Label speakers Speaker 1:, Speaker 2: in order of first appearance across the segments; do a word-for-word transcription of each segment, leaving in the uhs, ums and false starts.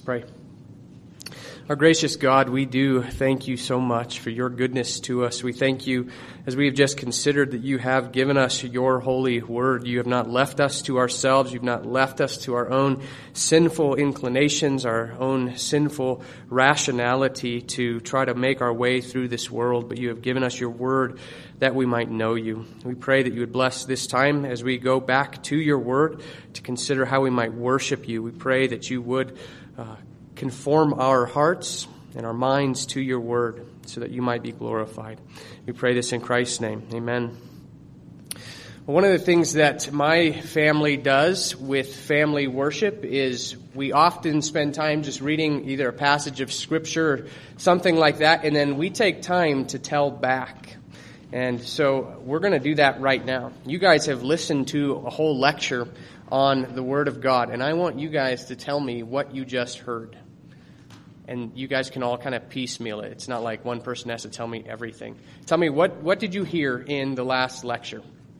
Speaker 1: pray. Our gracious God, we do thank you so much for your goodness to us. We thank you as we have just considered that you have given us your holy word. You have not left us to ourselves. You've not left us to our own sinful inclinations, our own sinful rationality to try to make our way through this world, but you have given us your word that we might know you. We pray that you would bless this time as we go back to your word to consider how we might worship you. We pray that you would uh, conform our hearts and our minds to your word so that you might be glorified. We pray this in Christ's name. Amen. Well, one of the things that my family does with family worship is we often spend time just reading either a passage of Scripture or something like that, and then we take time to tell back. And so we're going to do that right now. You guys have listened to a whole lecture on the Word of God, and I want you guys to tell me what you just heard. And you guys can all kind of piecemeal it. It's not like one person has to tell me everything. Tell me, what, what did you hear in the last lecture?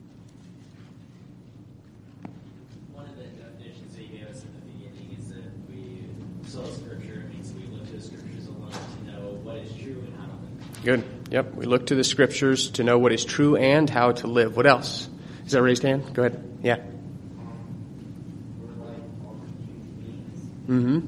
Speaker 2: One of the definitions that you gave us in the beginning is that we sola Scripture. It means we look to the Scriptures alone to know what is true and how to live.
Speaker 1: Good. Yep. We look to the Scriptures to know what is true and how to live. What else? Is that a raised hand? Go ahead. Yeah.
Speaker 2: We're like all human beings.
Speaker 1: Mm-hmm.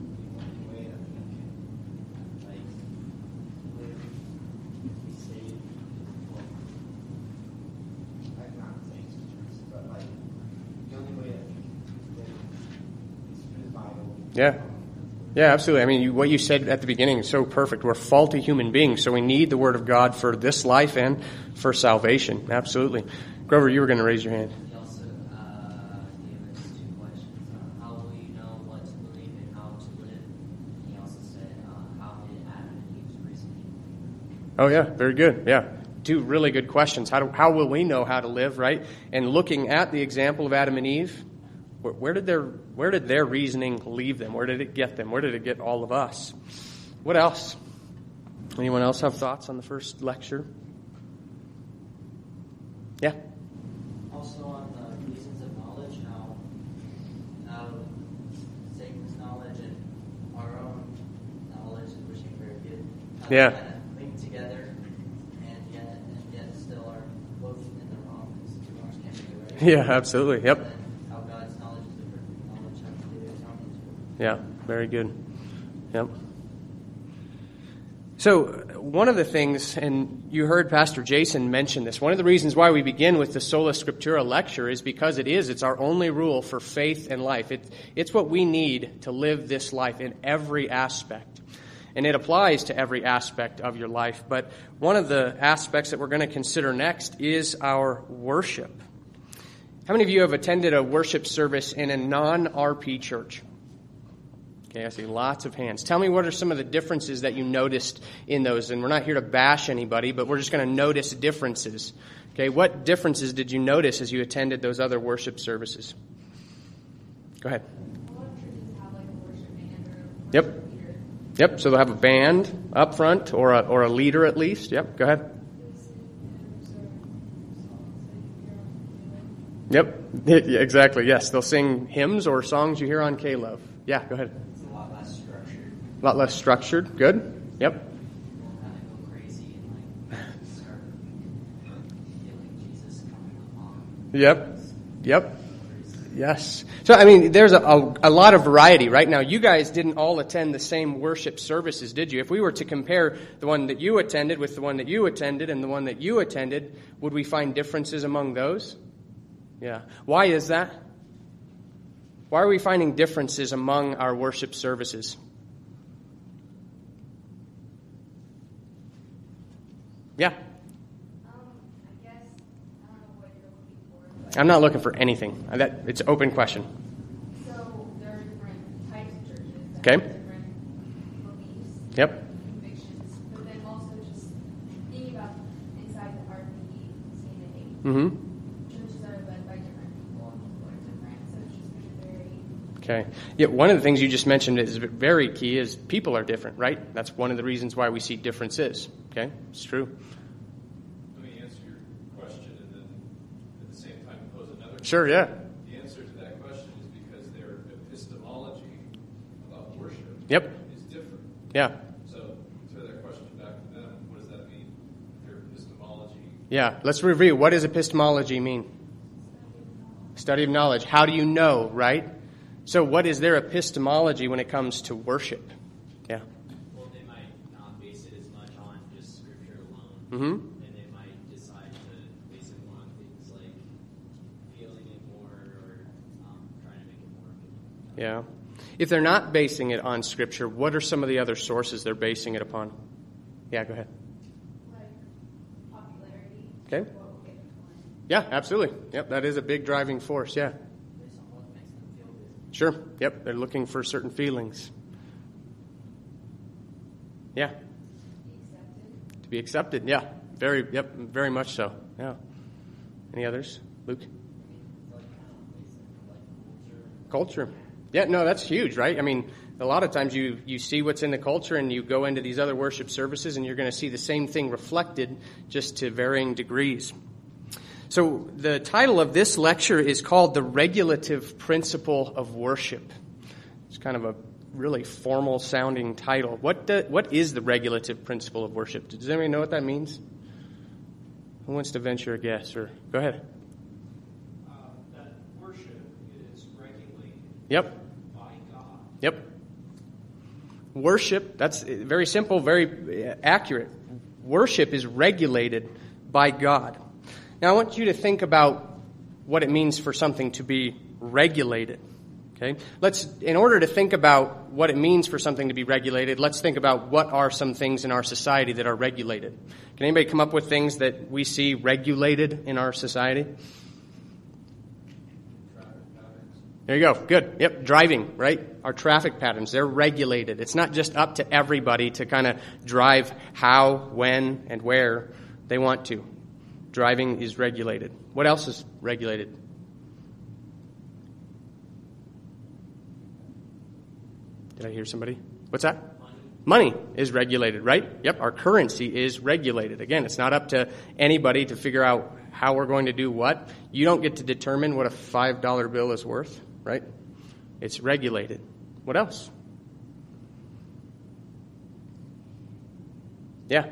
Speaker 1: Yeah. Yeah, absolutely. I mean, you, what you said at the beginning is so perfect. We're faulty human beings, so we need the Word of God for this life and for salvation. Absolutely. Grover, you were going to raise your hand.
Speaker 3: He also uh, gave us two questions. Uh, how will you know what to believe and how to live? And he also said, uh, how did Adam and Eve's reasoning?
Speaker 1: Oh, yeah. Very good. Yeah. Two really good questions. How, do, how will we know how to live, right? And looking at the example of Adam and Eve, where, where did their where did their reasoning leave them? Where did it get them? Where did it get all of us? What else? Anyone else have thoughts on the first lecture? Yeah.
Speaker 3: Also on the reasons of knowledge, how, how Satan's knowledge and our own knowledge, which is very good, how
Speaker 1: Yeah.
Speaker 3: they kind of link together, and yet, and yet still are both in the wrong, because two wrongs can't be right.
Speaker 1: Yeah, absolutely. Yep.
Speaker 3: And how God's knowledge is the perfect knowledge, how to do it, how to do it.
Speaker 1: Yeah, very good. Yep. So one of the things, and you heard Pastor Jason mention this, one of the reasons why we begin with the Sola Scriptura lecture is because it is. It's our only rule for faith and life. It, it's what we need to live this life in every aspect. And it applies to every aspect of your life. But one of the aspects that we're going to consider next is our worship. How many of you have attended a worship service in a non-R P church? Okay, I see lots of hands. Tell me, what are some of the differences that you noticed in those? And we're not here to bash anybody, but we're just going to notice differences. Okay, what differences did you notice as you attended those other worship services? Go ahead.
Speaker 4: A lot of churches have like a worship band or a
Speaker 1: Yep.
Speaker 4: worship leader.
Speaker 1: Yep, so they'll have a band up front, or a, or a leader at least. Yep, go ahead. Yep, yeah, exactly, yes. They'll sing hymns or songs you hear on K-Love. Yeah, go ahead.
Speaker 3: It's a lot less structured.
Speaker 1: A lot less structured. Good. Yep.
Speaker 3: People kind of go crazy and like start feeling Jesus coming along.
Speaker 1: Yep. Yep. Yes. So, I mean, there's a, a, a lot of variety right now. You guys didn't all attend the same worship services, did you? If we were to compare the one that you attended with the one that you attended and the one that you attended, would we find differences among those? Yeah. Why is that? Why are we finding differences among our worship services? Yeah.
Speaker 4: Um, I guess, I don't know what you're looking for. But
Speaker 1: I'm not looking for anything. That, it's an open question.
Speaker 4: so there are different types of churches that
Speaker 1: Okay.
Speaker 4: have different beliefs,
Speaker 1: Yep.
Speaker 4: convictions, but then also just thinking about inside the R P C N A,
Speaker 1: Mm-hmm.
Speaker 4: churches are led by different people and people are different, so it's just been very...
Speaker 1: Okay. Yeah, one of the things you just mentioned is very key is people are different, right? That's one of the reasons why we see differences. Okay? It's true.
Speaker 5: Let me answer your question and then at the same time pose another question.
Speaker 1: Sure, yeah.
Speaker 5: The answer to that question is because their epistemology about worship
Speaker 1: Yep.
Speaker 5: is different.
Speaker 1: Yeah.
Speaker 5: So throw that question back to them. What does that mean? Their epistemology.
Speaker 1: Yeah. Let's review. What does epistemology mean? Study of knowledge. How do you know, right? So what is their epistemology when it comes to worship? Yeah.
Speaker 2: Well, they might not base it as much on just Scripture alone.
Speaker 1: Mm-hmm.
Speaker 2: And they might decide to base it more on things like feeling it more or um, trying to make it more.
Speaker 1: Yeah. If they're not basing it on Scripture, what are some of the other sources they're basing it upon? Yeah, go ahead.
Speaker 4: Like popularity.
Speaker 1: Okay.
Speaker 4: What will get people in.
Speaker 1: Yeah, absolutely. Yep, that is a big driving force, yeah.
Speaker 3: Based on what makes them feel good.
Speaker 1: Sure. Yep, they're looking for certain feelings. Yeah,
Speaker 4: Be accepted.
Speaker 1: to be accepted. Yeah, very, yep, very much so. Yeah. Any others? Luke?
Speaker 3: Like kind of based on like culture.
Speaker 1: Culture. Yeah, no, that's huge, right? I mean, a lot of times you, you see what's in the culture and you go into these other worship services and you're going to see the same thing reflected just to varying degrees. So the title of this lecture is called The Regulative Principle of Worship. It's kind of a really formal sounding title. What do, what is the regulative principle of worship? Does anybody know what that means? Who wants to venture a guess? Or go ahead.
Speaker 5: Uh, that worship is regulated
Speaker 1: Yep.
Speaker 5: by God.
Speaker 1: Yep. Worship, that's very simple, very accurate. Worship is regulated by God. Now I want you to think about what it means for something to be regulated. Okay? Let's, in order to think about what it means for something to be regulated, let's think about what are some things in our society that are regulated. Can anybody come up with things that we see regulated in our society? There you go. Good. Yep. Driving, right? Our traffic patterns, they're regulated. It's not just up to everybody to kind of drive how, when, and where they want to. Driving is regulated. What else is regulated? Did I hear somebody? What's that? Money. Money is regulated, right? Yep. Our currency is regulated. Again, it's not up to anybody to figure out how we're going to do what. You don't get to determine what a five dollar bill is worth, right? It's regulated. What else? Yeah.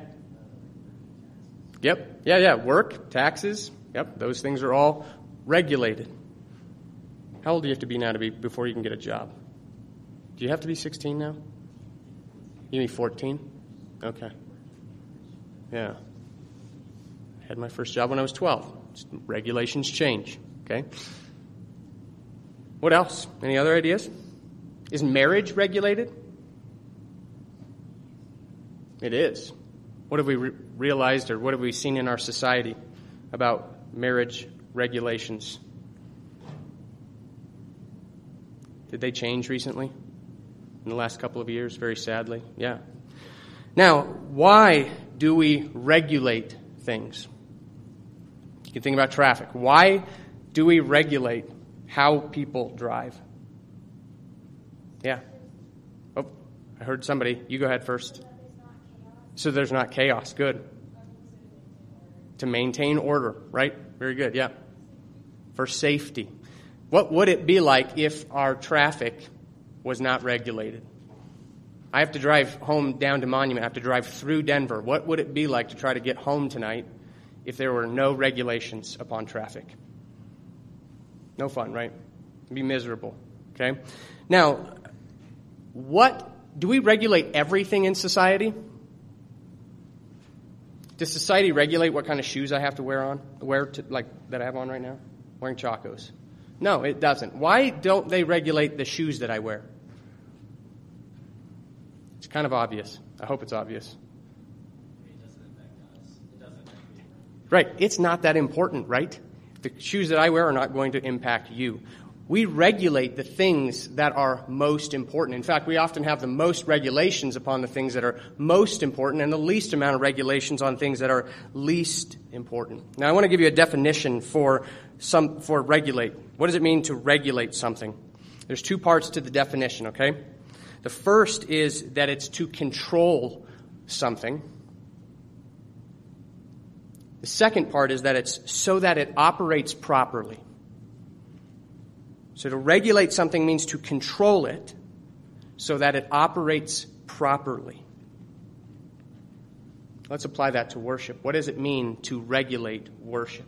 Speaker 1: Yep. Yeah, yeah. Work, taxes. Yep. Those things are all regulated. How old do you have to be now to be before you can get a job? Do you have to be sixteen now? You mean fourteen? Okay. Yeah. I had my first job when I was twelve. Regulations change. Okay. What else? Any other ideas? Is marriage regulated? It is. What have we re- realized or what have we seen in our society about marriage regulations? Did they change recently? In the last couple of years, very sadly? Yeah. Now, why do we regulate things? You can think about traffic. Why do we regulate how people drive? Yeah. Oh, I heard somebody. You go ahead first. So there's not chaos. Good. To maintain order, right? Very good, yeah. For safety. What would it be like if our traffic was not regulated? I have to drive home down to Monument. I have to drive through Denver. What would it be like to try to get home tonight if there were no regulations upon traffic? No fun, right? It'd be miserable, okay? Now, what, do we regulate everything in society? Does society regulate what kind of shoes I have to wear on, wear to, like that I have on right now? Wearing Chacos. No, it doesn't. Why don't they regulate the shoes that I wear? It's kind of obvious. I hope it's obvious.
Speaker 2: It doesn't affect us. It doesn't affect me.
Speaker 1: Right. It's not that important, right? The shoes that I wear are not going to impact you. We regulate the things that are most important. In fact, we often have the most regulations upon the things that are most important and the least amount of regulations on things that are least important. Now, I want to give you a definition for some for regulate. What does it mean to regulate something? There's two parts to the definition, okay? The first is that it's to control something. The second part is that it's so that it operates properly. So to regulate something means to control it so that it operates properly. Let's apply that to worship. What does it mean to regulate worship?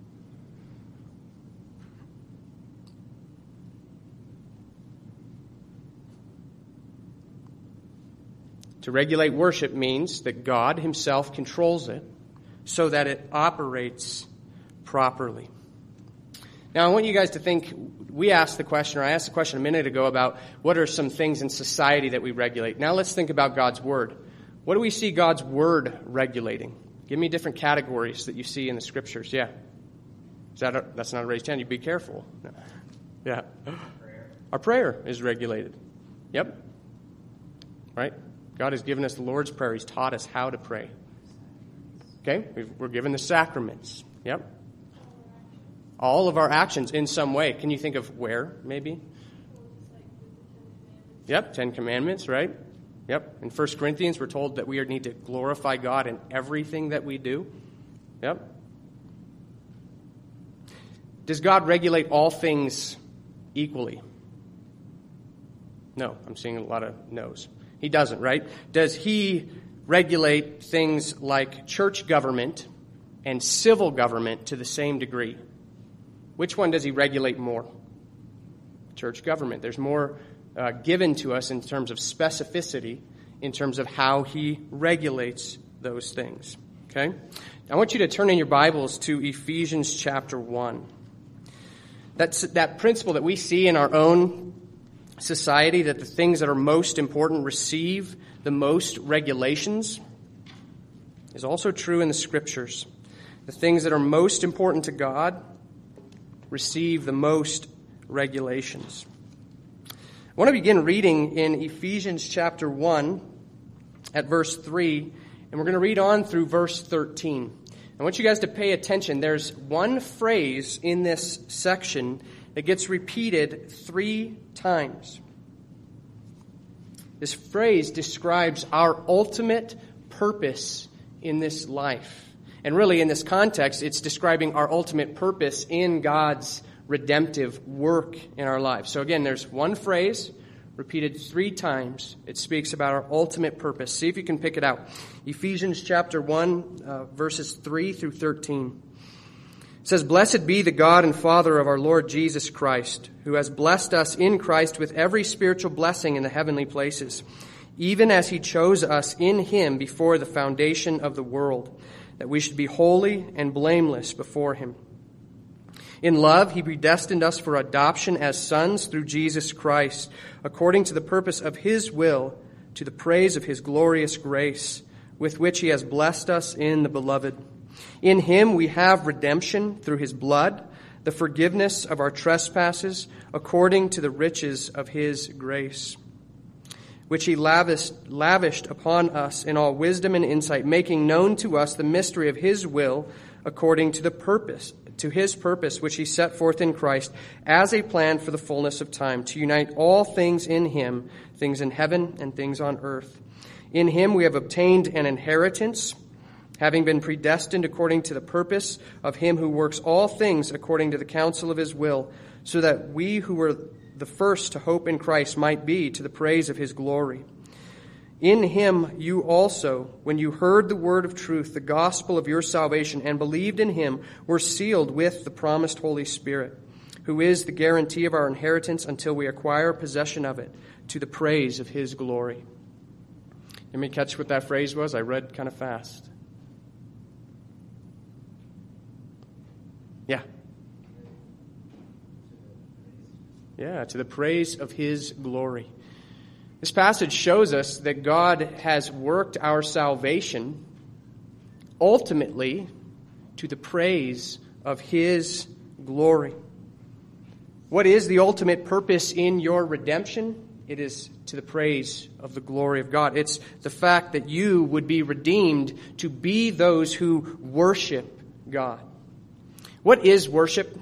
Speaker 1: To regulate worship means that God himself controls it so that it operates properly. Now, I want you guys to think, we asked the question, or I asked the question a minute ago about what are some things in society that we regulate. Now let's think about God's Word. What do we see God's Word regulating? Give me different categories that you see in the Scriptures. Yeah. Is that a, that's not a raised hand. You be careful. No. Yeah.
Speaker 3: Prayer.
Speaker 1: Our prayer is regulated. Yep. Right? God has given us the Lord's Prayer. He's taught us how to pray. Okay? We've, we're given the sacraments. Yep. All of our actions in some way. Can you think of where, maybe? Yep, Ten Commandments, right? Yep. In First Corinthians, we're told that we need to glorify God in everything that we do. Yep. Does God regulate all things equally? No. I'm seeing a lot of no's. He doesn't, right? Does he regulate things like church government and civil government to the same degree? Which one does he regulate more? Church government. There's more uh, given to us in terms of specificity, in terms of how he regulates those things. Okay? I want you to turn in your Bibles to Ephesians chapter one. That's that principle that we see in our own society, that the things that are most important receive the most regulations, is also true in the Scriptures. The things that are most important to God receive the most regulations. I want to begin reading in Ephesians chapter one at verse three, and we're going to read on through verse thirteen. I want you guys to pay attention. There's one phrase in this section that gets repeated three times. This phrase describes our ultimate purpose in this life. And really, in this context, it's describing our ultimate purpose in God's redemptive work in our lives. So again, there's one phrase repeated three times. It speaks about our ultimate purpose. See if you can pick it out. Ephesians chapter one, uh, verses three through thirteen. It says, "Blessed be the God and Father of our Lord Jesus Christ, who has blessed us in Christ with every spiritual blessing in the heavenly places, even as he chose us in him before the foundation of the world, that we should be holy and blameless before him. In love, he predestined us for adoption as sons through Jesus Christ, according to the purpose of his will, to the praise of his glorious grace, with which he has blessed us in the Beloved. In him we have redemption through his blood, the forgiveness of our trespasses, according to the riches of his grace, which he lavished, lavished upon us in all wisdom and insight, making known to us the mystery of his will, according to the purpose, to his purpose, which he set forth in Christ as a plan for the fullness of time, to unite all things in him, things in heaven and things on earth. In him we have obtained an inheritance, having been predestined according to the purpose of him who works all things according to the counsel of his will, so that we who were the first to hope in Christ might be to the praise of his glory. In him you also, when you heard the word of truth, the gospel of your salvation, and believed in him, were sealed with the promised Holy Spirit, who is the guarantee of our inheritance until we acquire possession of it, to the praise of his glory." Let me catch what that phrase was. I read kind of fast. Yeah. Yeah, to the praise of his glory. This passage shows us that God has worked our salvation ultimately to the praise of his glory. What is the ultimate purpose in your redemption? It is to the praise of the glory of God. It's the fact that you would be redeemed to be those who worship God. What is worship?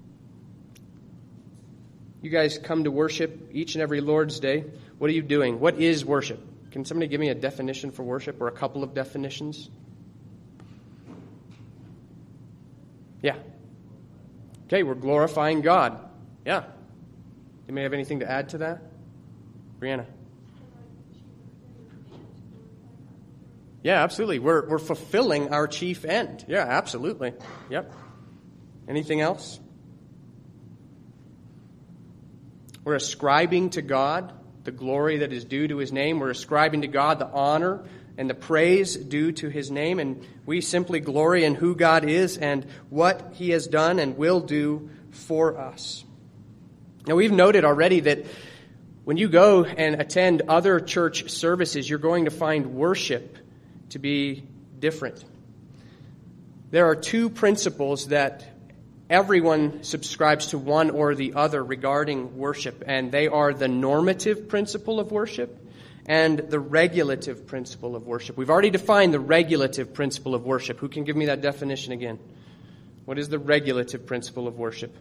Speaker 1: You guys come to worship each and every Lord's Day. What are you doing? What is worship? Can somebody give me a definition for worship, or a couple of definitions? Yeah. Okay, we're glorifying God. Yeah. You may have anything to add to that? Brianna? Yeah, absolutely. We're we're fulfilling our chief end. Yeah, absolutely. Yep. Anything else? We're ascribing to God the glory that is due to his name. We're ascribing to God the honor and the praise due to his name. And we simply glory in who God is and what he has done and will do for us. Now, we've noted already that when you go and attend other church services, you're going to find worship to be different. There are two principles that everyone subscribes to, one or the other, regarding worship, and they are the normative principle of worship and the regulative principle of worship. We've already defined the regulative principle of worship. Who can give me that definition again? What is the regulative principle of worship?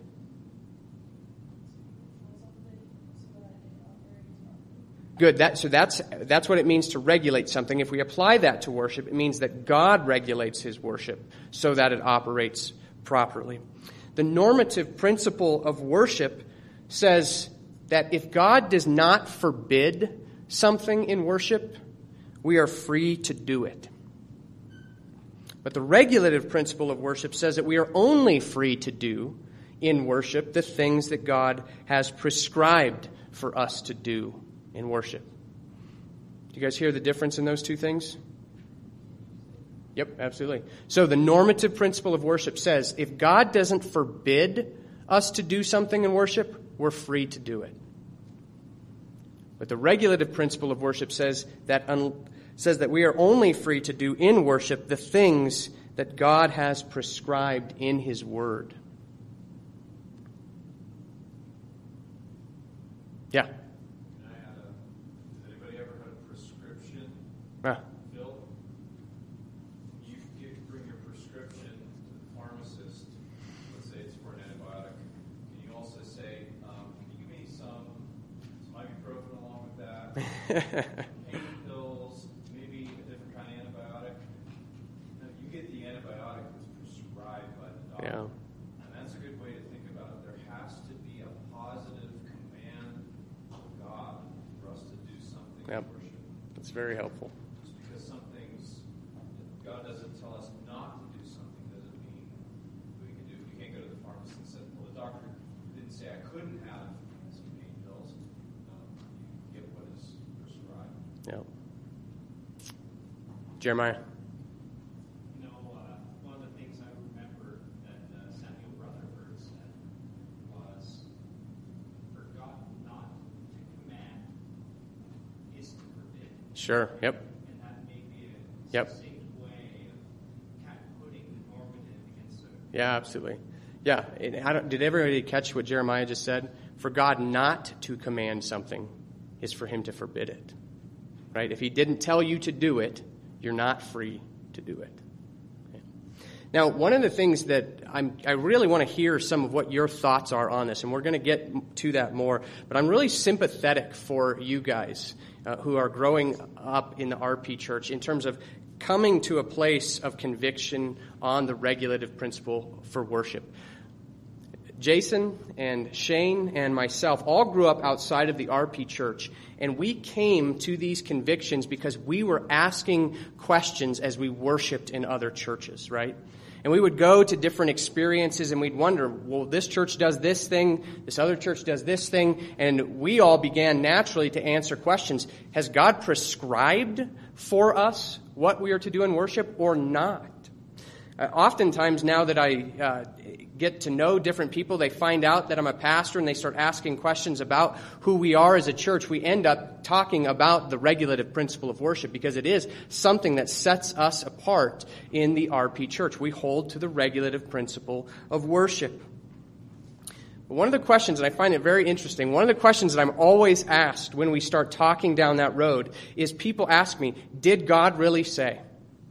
Speaker 1: Good. That, so that's that's what it means to regulate something. If we apply that to worship, it means that God regulates his worship so that it operates properly. The normative principle of worship says that if God does not forbid something in worship, we are free to do it. But the regulative principle of worship says that we are only free to do in worship the things that God has prescribed for us to do in worship. Do you guys hear the difference in those two things? Yep, absolutely. So the normative principle of worship says if God doesn't forbid us to do something in worship, we're free to do it. But the regulative principle of worship says that un- says that we are only free to do in worship the things that God has prescribed in his word. Yeah.
Speaker 5: Can I add a, has anybody ever had a prescription
Speaker 1: Ah.
Speaker 5: filled? You get, bring your prescription to the pharmacist. Let's say it's for an antibiotic. And you also say, um, can you give me some, some ibuprofen along with that? Pain pills, maybe a different kind of antibiotic. No, you get the antibiotic that's prescribed by the doctor.
Speaker 1: Yeah.
Speaker 5: And that's a good way to think about it. There has to be a positive command of God for us to do something
Speaker 1: Yep.
Speaker 5: in worship.
Speaker 1: That's very helpful.
Speaker 5: Just because some things, if God doesn't tell us not to do something doesn't mean we can do it. We can't go to the pharmacist and say, well, the doctor didn't say I couldn't have some pain pills. No, you get what is prescribed.
Speaker 1: Yeah. Jeremiah.
Speaker 6: You know, uh, one of the things I remember that uh, Samuel Rutherford said was, for God not to command is to forbid.
Speaker 1: Sure. Yep.
Speaker 6: And that may be a
Speaker 1: Yep.
Speaker 6: succinct way of kind of putting the normative against the...
Speaker 1: Yeah, absolutely. Yeah. And I don't, did everybody catch what Jeremiah just said? For God not to command something is for him to forbid it. Right? If he didn't tell you to do it, you're not free to do it. Okay. Now, one of the things that I'm, I really want to hear some of what your thoughts are on this, and we're going to get to that more, but I'm really sympathetic for you guys uh, who are growing up in the R P church in terms of coming to a place of conviction on the regulative principle for worship. Jason and Shane and myself all grew up outside of the R P church, and we came to these convictions because we were asking questions as we worshiped in other churches, right? And we would go to different experiences and we'd wonder, well, this church does this thing, this other church does this thing, and we all began naturally to answer questions. Has God prescribed for us what we are to do in worship or not? Uh, oftentimes now that I uh, get to know different people, they find out that I'm a pastor and they start asking questions about who we are as a church. We end up talking about the regulative principle of worship because it is something that sets us apart in the R P church. We hold to the regulative principle of worship. But one of the questions, and I find it very interesting, one of the questions that I'm always asked when we start talking down that road is people ask me, did God really say?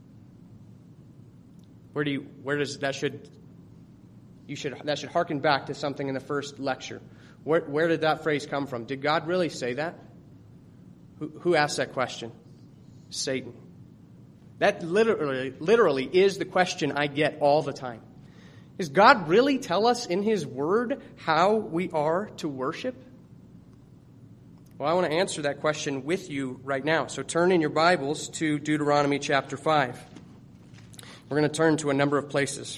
Speaker 1: Where do you, where does that should, you should, that should harken back to something in the first lecture. Where, where did that phrase come from? Did God really say that? Who, who asked that question? Satan. That literally, literally is the question I get all the time. Does God really tell us in his word how we are to worship? Well, I want to answer that question with you right now. So turn in your Bibles to Deuteronomy chapter five. We're going to turn to a number of places.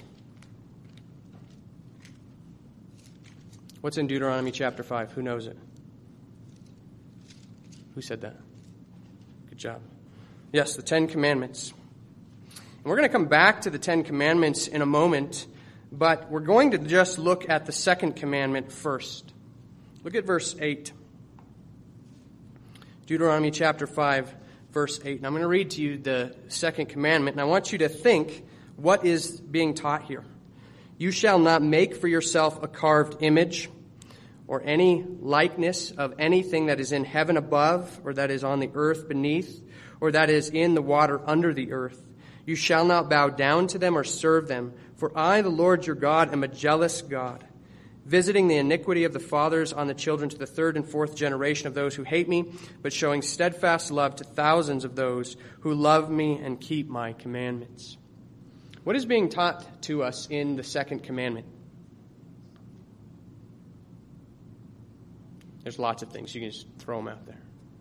Speaker 1: What's in Deuteronomy chapter five? Who knows it? Who said that? Good job. Yes, the Ten Commandments. And we're going to come back to the Ten Commandments in a moment, but we're going to just look at the second commandment first. Look at verse eight. Deuteronomy chapter five, verse eight. And I'm going to read to you the second commandment, and I want you to think what is being taught here. You shall not make for yourself a carved image or any likeness of anything that is in heaven above, or that is on the earth beneath, or that is in the water under the earth. You shall not bow down to them or serve them, for I, the Lord your God, am a jealous God, visiting the iniquity of the fathers on the children to the third and fourth generation of those who hate me, but showing steadfast love to thousands of those who love me and keep my commandments. What is being taught to us in the second commandment? There's lots of things. You can just throw them out there.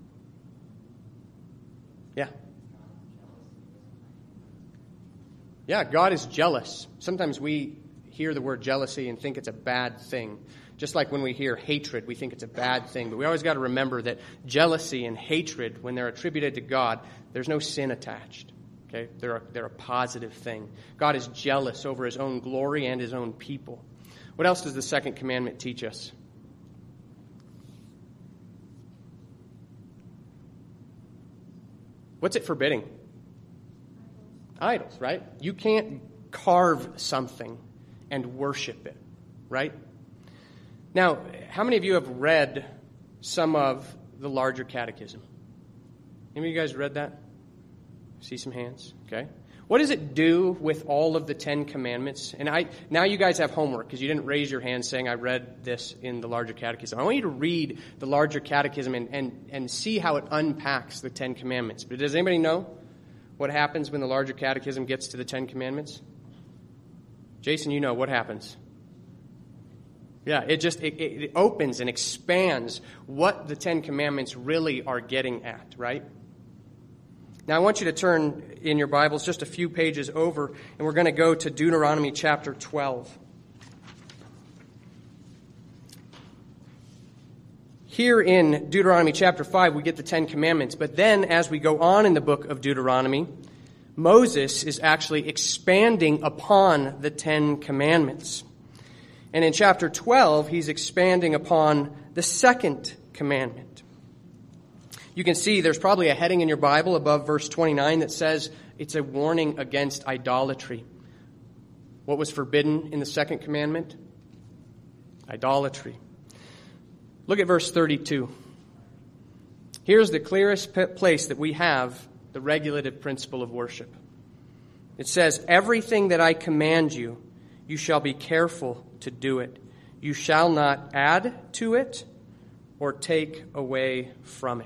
Speaker 1: Yeah. Yeah, God is jealous. Sometimes we hear the word jealousy and think it's a bad thing. Just like when we hear hatred, we think it's a bad thing. But we always got to remember that jealousy and hatred, when they're attributed to God, there's no sin attached. Okay? They're a, they're a positive thing. God is jealous over his own glory and his own people. What else does the second commandment teach us? What's it forbidding? Idols, right? You can't carve something and worship it, right? Now, how many of you have read some of the larger catechism? Any of you guys read that? See some hands? Okay. What does it do with all of the Ten Commandments? And I now you guys have homework because you didn't raise your hand saying, I read this in the larger catechism. I want you to read the larger catechism and, and, and see how it unpacks the Ten Commandments. But does anybody know what happens when the larger catechism gets to the Ten Commandments? Jason, you know what happens. Yeah, it just it, it opens and expands what the Ten Commandments really are getting at, right? Now I want you to turn in your Bibles just a few pages over, and we're going to go to Deuteronomy chapter twelve. Here in Deuteronomy chapter five, we get the Ten Commandments. But then as we go on in the book of Deuteronomy, Moses is actually expanding upon the Ten Commandments. And in chapter twelve, he's expanding upon the second commandment. You can see there's probably a heading in your Bible above verse twenty-nine that says it's a warning against idolatry. What was forbidden in the second commandment? Idolatry. Look at verse thirty-two. Here's the clearest place that we have the regulative principle of worship. It says, everything that I command you, you shall be careful to do it. You shall not add to it or take away from it.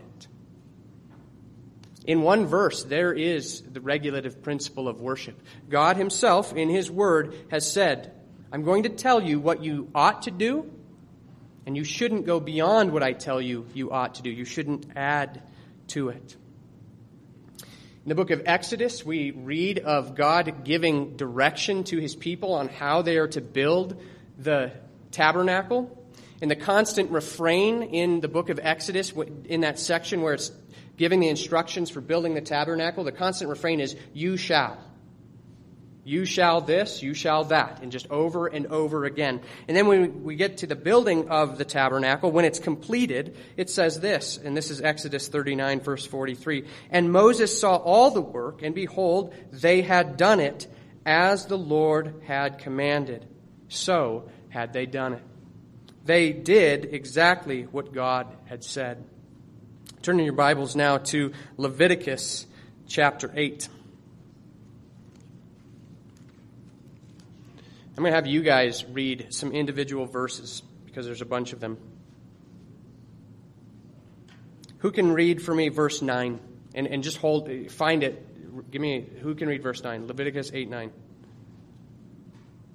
Speaker 1: In one verse, there is the regulative principle of worship. God himself, in his word, has said, I'm going to tell you what you ought to do, and you shouldn't go beyond what I tell you you ought to do. You shouldn't add to it. In the book of Exodus, we read of God giving direction to his people on how they are to build the tabernacle. And the constant refrain in the book of Exodus, in that section where it's giving the instructions for building the tabernacle, the constant refrain is, you shall. You shall this, you shall that, and just over and over again. And then when we get to the building of the tabernacle, when it's completed, it says this, and this is Exodus thirty-nine, verse forty-three. And Moses saw all the work, and behold, they had done it as the Lord had commanded. So had they done it. They did exactly what God had said. Turn in your Bibles now to Leviticus chapter eight. I'm going to have you guys read some individual verses because there's a bunch of them. Who can read for me verse nine? And, and just hold, find it. Give me, who can read verse nine? Leviticus eight, nine.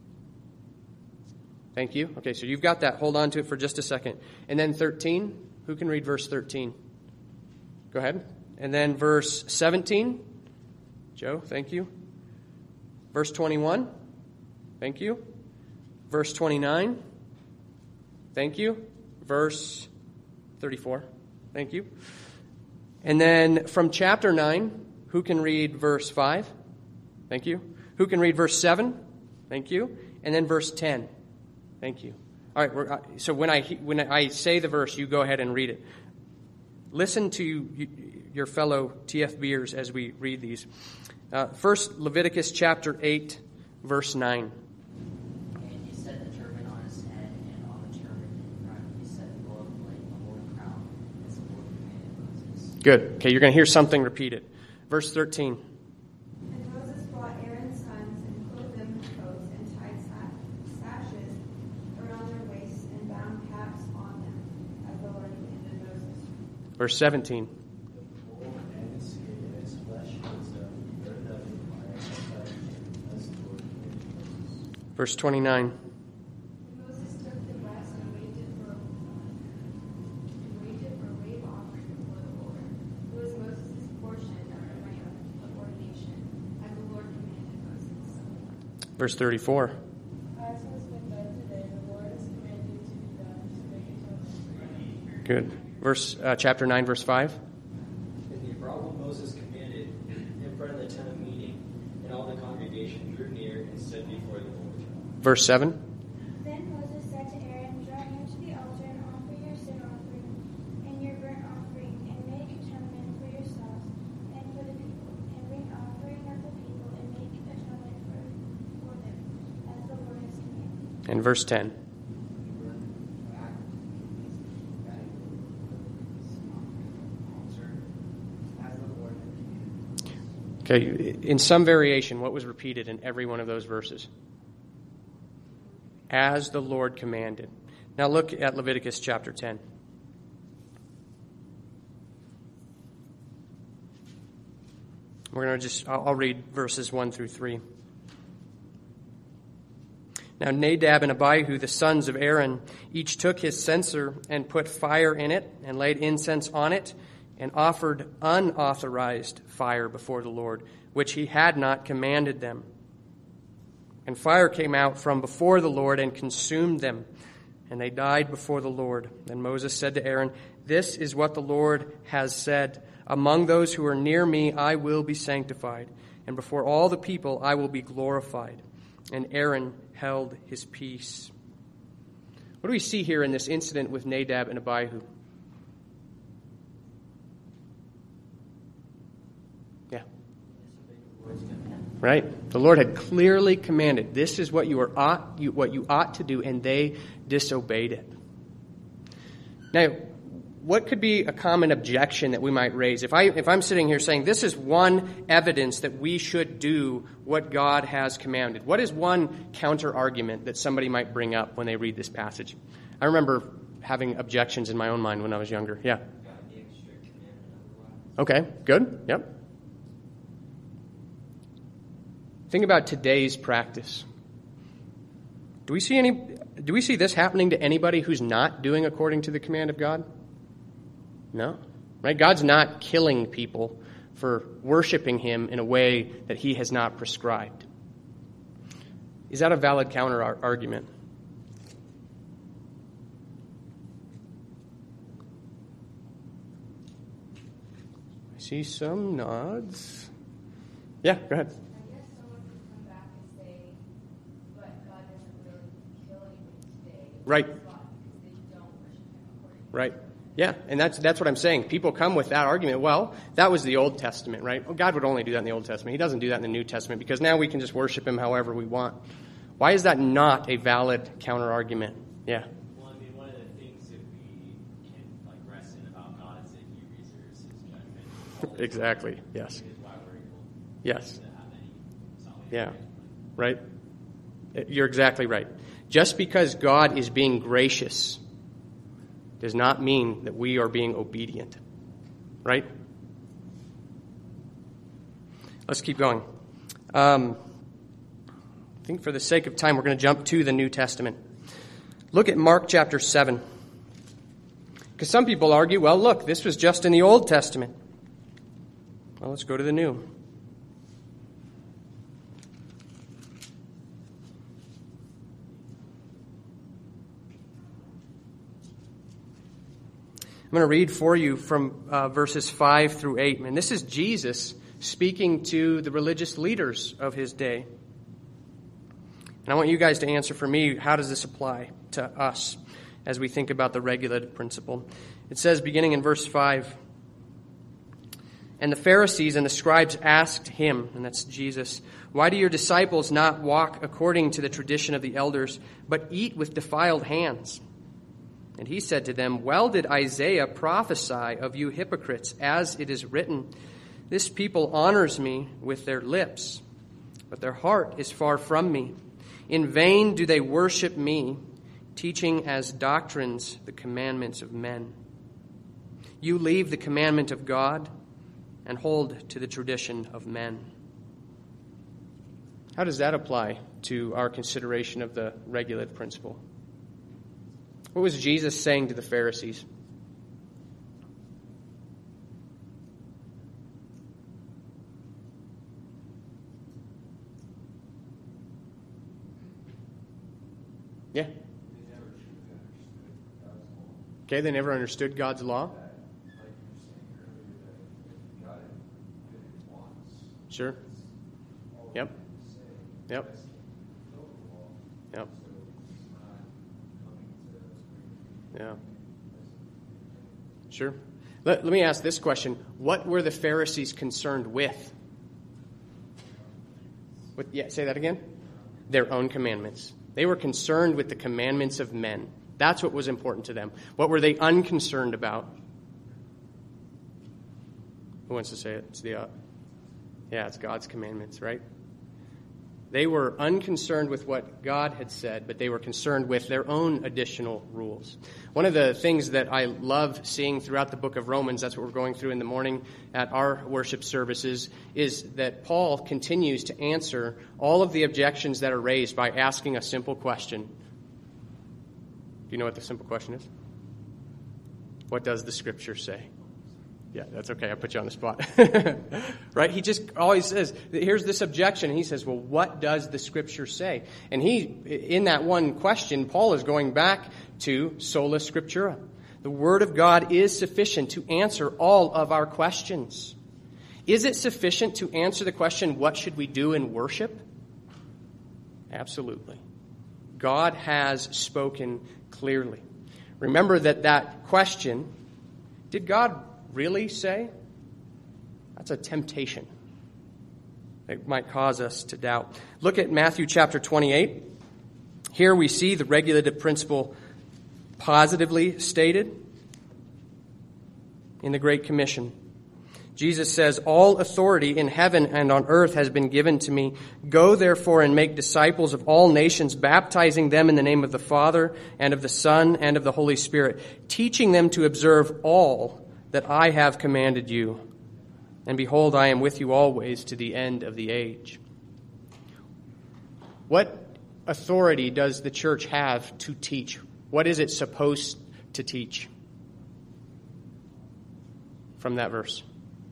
Speaker 1: Thank you. Okay, so you've got that. Hold on to it for just a second. And then thirteen. Who Who can read verse thirteen? Go ahead. And then verse seventeen. Joe, thank you. Verse twenty-one. Thank you. Verse twenty-nine. Thank you. Verse thirty-four. Thank you. And then from chapter nine, who can read verse five? Thank you. Who can read verse seven? Thank you. And then verse ten. Thank you. All right, we're, so when I when I say the verse, you go ahead and read it. Listen to your fellow T F Bers as we read these. Uh, first, Leviticus chapter eight, verse nine.
Speaker 3: And he set the turban on his head, and on the turban in front he set gold plate, a holy crown, as the Lord commanded Moses.
Speaker 1: Good. Okay, you're going to hear something repeated. Verse thirteen.
Speaker 4: And Moses brought Aaron's sons and clothed them with coats and tied sa- sashes around their waists and bound caps on them, as the Lord commanded Moses.
Speaker 1: Verse seventeen. Verse twenty-nine.
Speaker 4: Moses took the breast and waved it for and waved it for a wave offering before the Lord. It was Moses' portion of the ram of ordination, as the Lord commanded Moses.
Speaker 1: Verse thirty-four.
Speaker 4: As has been done today, the Lord has commanded to be done to make atonement.
Speaker 1: Good. Verse uh, chapter nine, verse five.
Speaker 7: And the aroma Moses commanded in front of the tent of meeting, and all the congregation drew near and stood before the Lord.
Speaker 1: Verse seven.
Speaker 8: Then Moses said to Aaron, draw near to the altar and offer your sin offering and your burnt offering, and make atonement for yourselves and for the people, and bring offering of the people, and make atonement for, for them, as the Lord has commanded.
Speaker 1: And verse ten. Okay, in some variation, what was repeated in every one of those verses? As the Lord commanded. Now look at Leviticus chapter ten. We're going to just, I'll, I'll read verses one through three. Now Nadab and Abihu, the sons of Aaron, each took his censer and put fire in it and laid incense on it and offered unauthorized fire before the Lord, which he had not commanded them. And fire came out from before the Lord and consumed them, and they died before the Lord. Then Moses said to Aaron, this is what the Lord has said. Among those who are near me I will be sanctified, and before all the people I will be glorified. And Aaron held his peace. What do we see here in this incident with Nadab and Abihu? Yeah. Right? The Lord had clearly commanded, this is what you are ought, you, what you ought to do, and they disobeyed it. Now, what could be a common objection that we might raise? If I if I'm sitting here saying this is one evidence that we should do what God has commanded, what is one counter argument that somebody might bring up when they read this passage? I remember having objections in my own mind when I was younger. Yeah. Okay, good. Yep. Think about today's practice. Do we see any do we see this happening to anybody who's not doing according to the command of God? No. Right? God's not killing people for worshiping him in a way that he has not prescribed. Is that a valid counter argument? I see some nods. Yeah, go ahead.
Speaker 4: I guess someone could come back and say, but God doesn't really kill anybody today.
Speaker 1: Right.
Speaker 4: Because they don't worship him according to
Speaker 1: Right. Yeah, and that's that's what I'm saying. People come with that argument. Well, that was the Old Testament, right? Well, God would only do that in the Old Testament. He doesn't do that in the New Testament because now we can just worship him however we want. Why is that not a valid counter-argument? Yeah.
Speaker 2: Well, I mean, one of the things that we can like rest in about God is that he reserves his judgment.
Speaker 1: Exactly. Yes.
Speaker 2: Which is why we're able
Speaker 1: Yes.
Speaker 2: to have any salvation.
Speaker 1: Yeah. Right? You're exactly right. Just because God is being gracious does not mean that we are being obedient. Right? Let's keep going. Um, I think for the sake of time, we're going to jump to the New Testament. Look at Mark chapter seven. Because some people argue, well, look, this was just in the Old Testament. Well, let's go to the New. I'm going to read for you from uh, verses five through eight. And this is Jesus speaking to the religious leaders of his day. And I want you guys to answer for me, how does this apply to us as we think about the regulative principle? It says, beginning in verse five, "And the Pharisees and the scribes asked him," and that's Jesus, "Why do your disciples not walk according to the tradition of the elders, but eat with defiled hands?" And he said to them, "Well did Isaiah prophesy of you hypocrites, as it is written, 'This people honors me with their lips, but their heart is far from me. In vain do they worship me, teaching as doctrines the commandments of men. You leave the commandment of God and hold to the tradition of men.'" How does that apply to our consideration of the regulative principle? What was Jesus saying to the Pharisees? Yeah. Okay, they never understood God's law. Sure. Yep. Yep. Yep. Yeah. Sure. Let, let me ask this question. What were the Pharisees concerned with? With yeah, say that again? Their own commandments. They were concerned with the commandments of men. That's what was important to them. What were they unconcerned about? Who wants to say it? It's the, uh, yeah, it's God's commandments, right? They were unconcerned with what God had said, but they were concerned with their own additional rules. One of the things that I love seeing throughout the book of Romans, that's what we're going through in the morning at our worship services, is that Paul continues to answer all of the objections that are raised by asking a simple question. Do you know what the simple question is? What does the Scripture say? Yeah, that's okay. I put you on the spot. Right? He just always says, here's this objection. And he says, well, what does the Scripture say? And he, in that one question, Paul is going back to sola scriptura. The Word of God is sufficient to answer all of our questions. Is it sufficient to answer the question, what should we do in worship? Absolutely. God has spoken clearly. Remember that that question, did God really say? That's a temptation. It might cause us to doubt. Look at Matthew chapter twenty-eight. Here we see the regulative principle positively stated in the Great Commission. Jesus says, "All authority in heaven and on earth has been given to me. Go therefore and make disciples of all nations, baptizing them in the name of the Father and of the Son and of the Holy Spirit, teaching them to observe all that I have commanded you. And behold, I am with you always to the end of the age." What authority does the church have to teach? What is it supposed to teach? From that verse.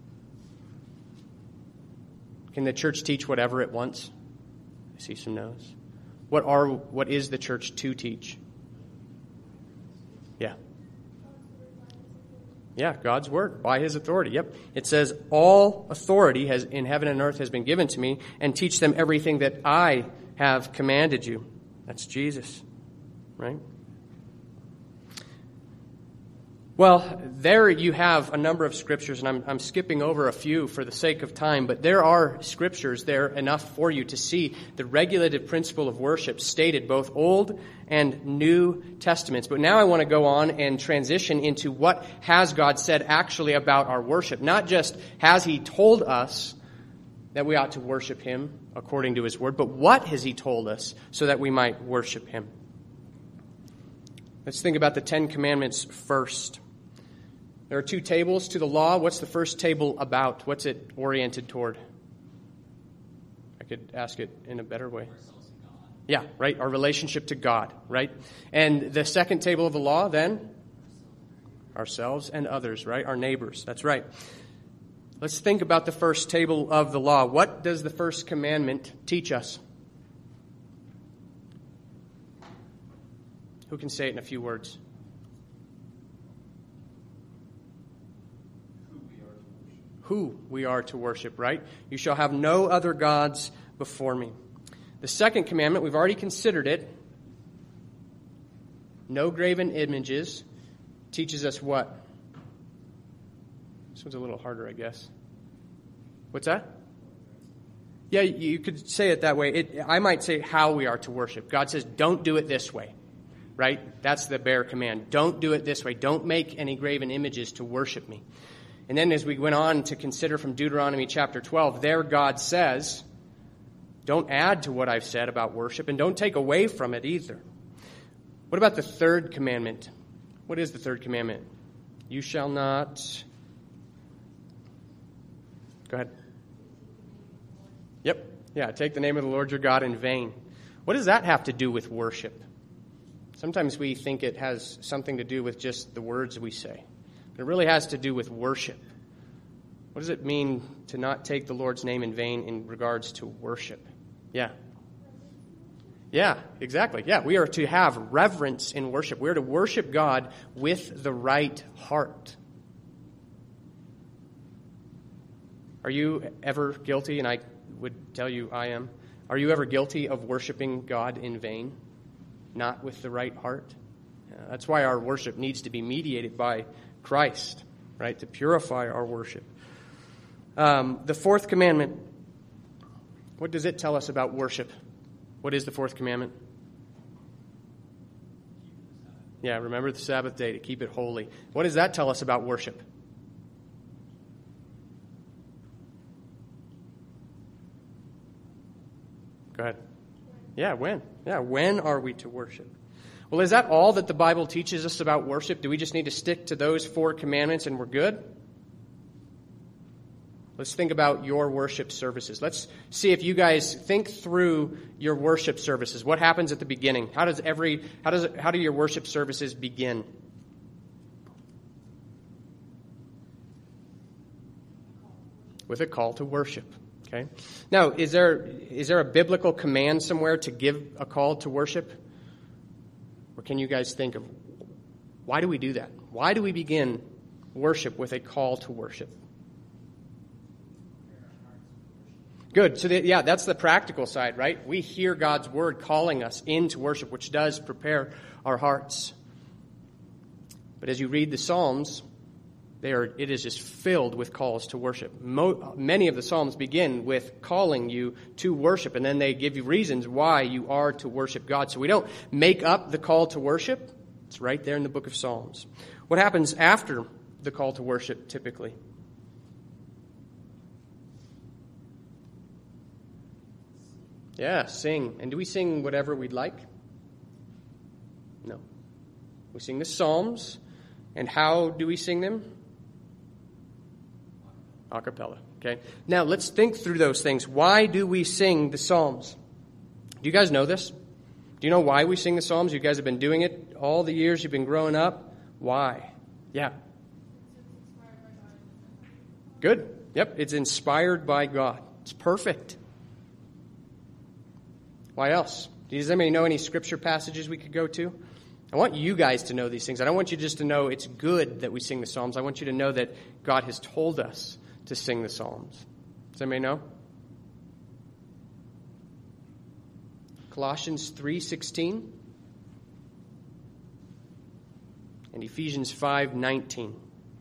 Speaker 1: Can the church teach whatever it wants? I see some no's. What are what is the church to teach? Yeah. Yeah, God's word, by his authority. Yep. It says, all authority has in heaven and earth has been given to me, and teach them everything that I have commanded you. That's Jesus, right? Well, there you have a number of scriptures, and I'm, I'm skipping over a few for the sake of time, but there are scriptures there enough for you to see the regulative principle of worship stated both Old and New Testaments. But now I want to go on and transition into what has God said actually about our worship. Not just has he told us that we ought to worship him according to his word, but what has he told us so that we might worship him? Let's think about the Ten Commandments first. There are two tables to the law. What's the first table about? What's it oriented toward? I could ask it in a better way. Yeah, right? Our relationship to God, right? And the second table of the law, then? Ourselves and others, right? Our neighbors. That's right. Let's think about the first table of the law. What does the first commandment teach us? Who can say it in a few words? Who we are to worship, right? You shall have no other gods before me. The second commandment, we've already considered it. No graven images. Teaches us what? This one's a little harder, I guess. What's that? Yeah, you could say it that way. It, I might say how we are to worship. God says, don't do it this way, right? That's the bare command. Don't do it this way. Don't make any graven images to worship me. And then as we went on to consider from Deuteronomy chapter twelve, there God says, don't add to what I've said about worship, and don't take away from it either. What about the third commandment? What is the third commandment? You shall not... Go ahead. Yep. Yeah, take the name of the Lord your God in vain. What does that have to do with worship? Sometimes we think it has something to do with just the words we say. But it really has to do with worship. What does it mean to not take the Lord's name in vain in regards to worship? Yeah. Yeah, exactly. Yeah, we are to have reverence in worship. We are to worship God with the right heart. Are you ever guilty, and I would tell you I am, are you ever guilty of worshiping God in vain, not with the right heart? Yeah, that's why our worship needs to be mediated by Christ, right, to purify our worship. Um, the fourth commandment, what does it tell us about worship? What is the fourth commandment? Yeah, remember the Sabbath day to keep it holy. What does that tell us about worship? Go ahead. Yeah, when? Yeah, when are we to worship? Well, is that all that the Bible teaches us about worship? Do we just need to stick to those four commandments and we're good? Let's think about your worship services. Let's see if you guys think through your worship services. What happens at the beginning? How does every how does how do your worship services begin? With a call to worship. Okay. Now, is there is there a biblical command somewhere to give a call to worship? Or can you guys think of why do we do that? Why do we begin worship with a call to worship? Good. So, the, yeah, that's the practical side, right? We hear God's word calling us into worship, which does prepare our hearts. But as you read the Psalms, they are, it is just filled with calls to worship. Mo, many of the Psalms begin with calling you to worship, and then they give you reasons why you are to worship God. So we don't make up the call to worship. It's right there in the book of Psalms. What happens after the call to worship typically? Yeah, sing. And do we sing whatever we'd like? No. We sing the Psalms. And how do we sing them? A cappella. Okay. Now, let's think through those things. Why do we sing the Psalms? Do you guys know this? Do you know why we sing the Psalms? You guys have been doing it all the years you've been growing up. Why? Yeah. Good. Yep. It's inspired by God. It's perfect. Why else? Does anybody know any scripture passages we could go to? I want you guys to know these things. I don't want you just to know it's good that we sing the Psalms. I want you to know that God has told us to sing the Psalms. Does anybody know? Colossians three sixteen and Ephesians five nineteen.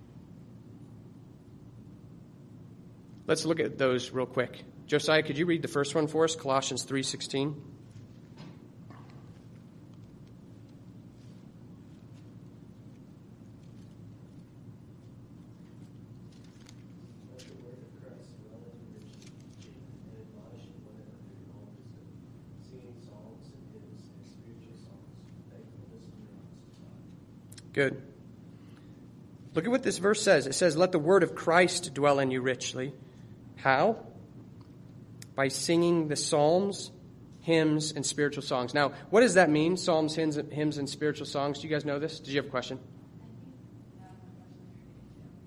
Speaker 1: Let's look at those real quick. Josiah, could you read the first one for us? Colossians three sixteen. Good. Look at what this verse says. It says, let the word of Christ dwell in you richly. How? By singing the psalms, hymns, and spiritual songs. Now, what does that mean? Psalms, hymns, hymns, and spiritual songs. Do you guys know this? Did you have a question?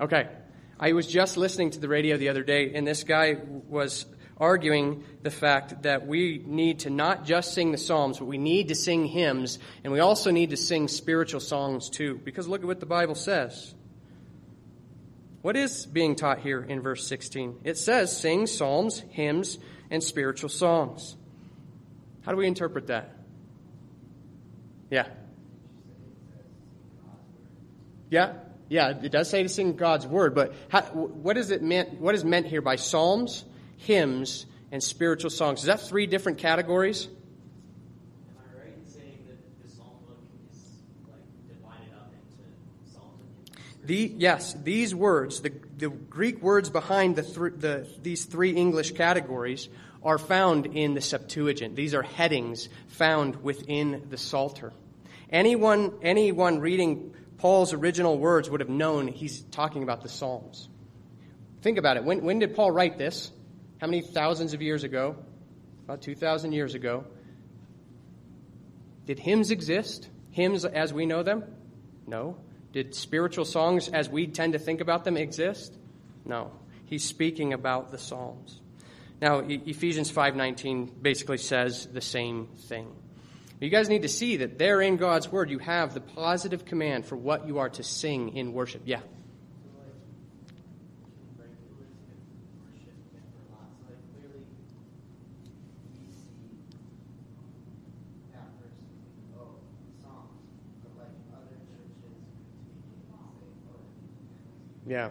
Speaker 1: Okay. I was just listening to the radio the other day, and this guy was arguing the fact that we need to not just sing the Psalms, but we need to sing hymns, and we also need to sing spiritual songs too. Because look at what the Bible says. What is being taught here in verse sixteen? It says, sing psalms, hymns, and spiritual songs. How do we interpret that? Yeah. Yeah, yeah, it does say to sing God's word, but how, what is it meant? What is meant here by psalms, hymns, and spiritual songs? Is that three different categories?
Speaker 2: Am I right in saying that the psalm book is like divided up into psalms and hymns?
Speaker 1: The, yes, these words, the, the Greek words behind the, th- the these three English categories are found in the Septuagint. These are headings found within the Psalter. Anyone, anyone reading Paul's original words would have known he's talking about the Psalms. Think about it. When, when did Paul write this? How many thousands of years ago? About two thousand years ago. Did hymns exist? Hymns as we know them? No. Did spiritual songs as we tend to think about them exist? No. He's speaking about the Psalms. Now, Ephesians five nineteen basically says the same thing. You guys need to see that there in God's Word you have the positive command for what you are to sing in worship. Yeah. Yeah.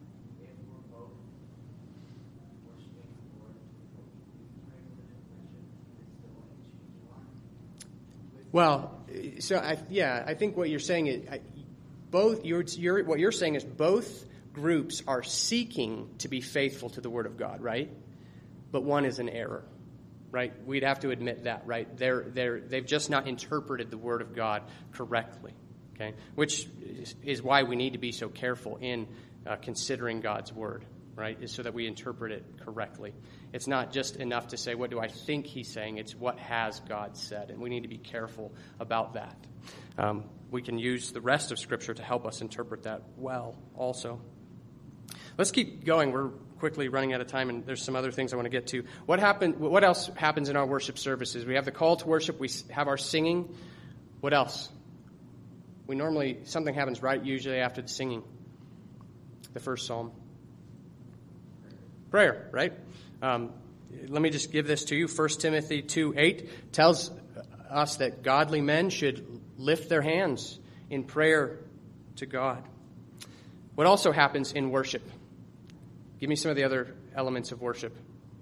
Speaker 1: Well, so I, yeah, I think what you're saying is I, both. You're, you're, what you're saying is both groups are seeking to be faithful to the Word of God, right? But one is an error, right? We'd have to admit that, right? They're they're they've just not interpreted the Word of God correctly, okay? Which is, is why we need to be so careful in uh, considering God's Word, right? Is so that we interpret it correctly. It's not just enough to say, what do I think he's saying? It's what has God said, and we need to be careful about that. Um, we can use the rest of Scripture to help us interpret that well also. Let's keep going. We're quickly running out of time, and there's some other things I want to get to. What happen, What else happens in our worship services? We have the call to worship. We have our singing. What else? We normally, something happens right usually after the singing. The first psalm. Prayer, right? Um, let me just give this to you. First Timothy two eight tells us that godly men should lift their hands in prayer to God. What also happens in worship? Give me some of the other elements of worship.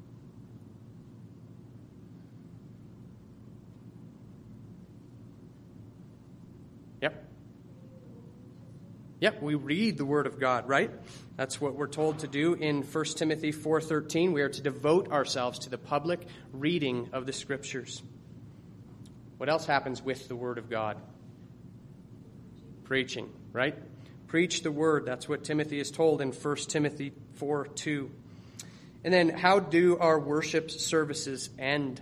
Speaker 1: Yep. Yep, we read the Word of God, right? That's what we're told to do in First Timothy four thirteen. We are to devote ourselves to the public reading of the Scriptures. What else happens with the Word of God? Preaching, right? Preach the Word. That's what Timothy is told in First Timothy four two. And then how do our worship services end?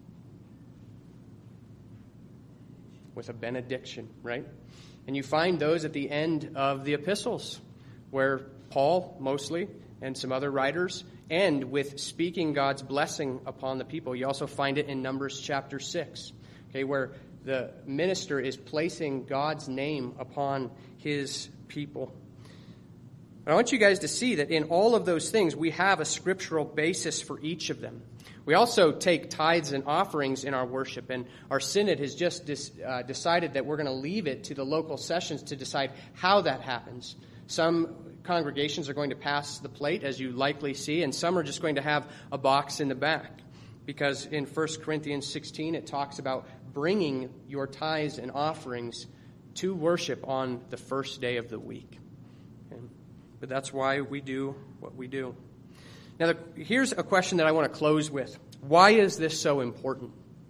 Speaker 1: With a benediction, right? And you find those at the end of the epistles, where Paul, mostly, and some other writers, end with speaking God's blessing upon the people. You also find it in Numbers chapter six, okay, where the minister is placing God's name upon his people. But I want you guys to see that in all of those things, we have a scriptural basis for each of them. We also take tithes and offerings in our worship, and our synod has just dis, uh, decided that we're going to leave it to the local sessions to decide how that happens. Some congregations are going to pass the plate, as you likely see, and some are just going to have a box in the back. Because in First Corinthians sixteen, it talks about bringing your tithes and offerings to worship on the first day of the week. Okay? But that's why we do what we do. Now, the, here's a question that I want to close with. Why is this so important?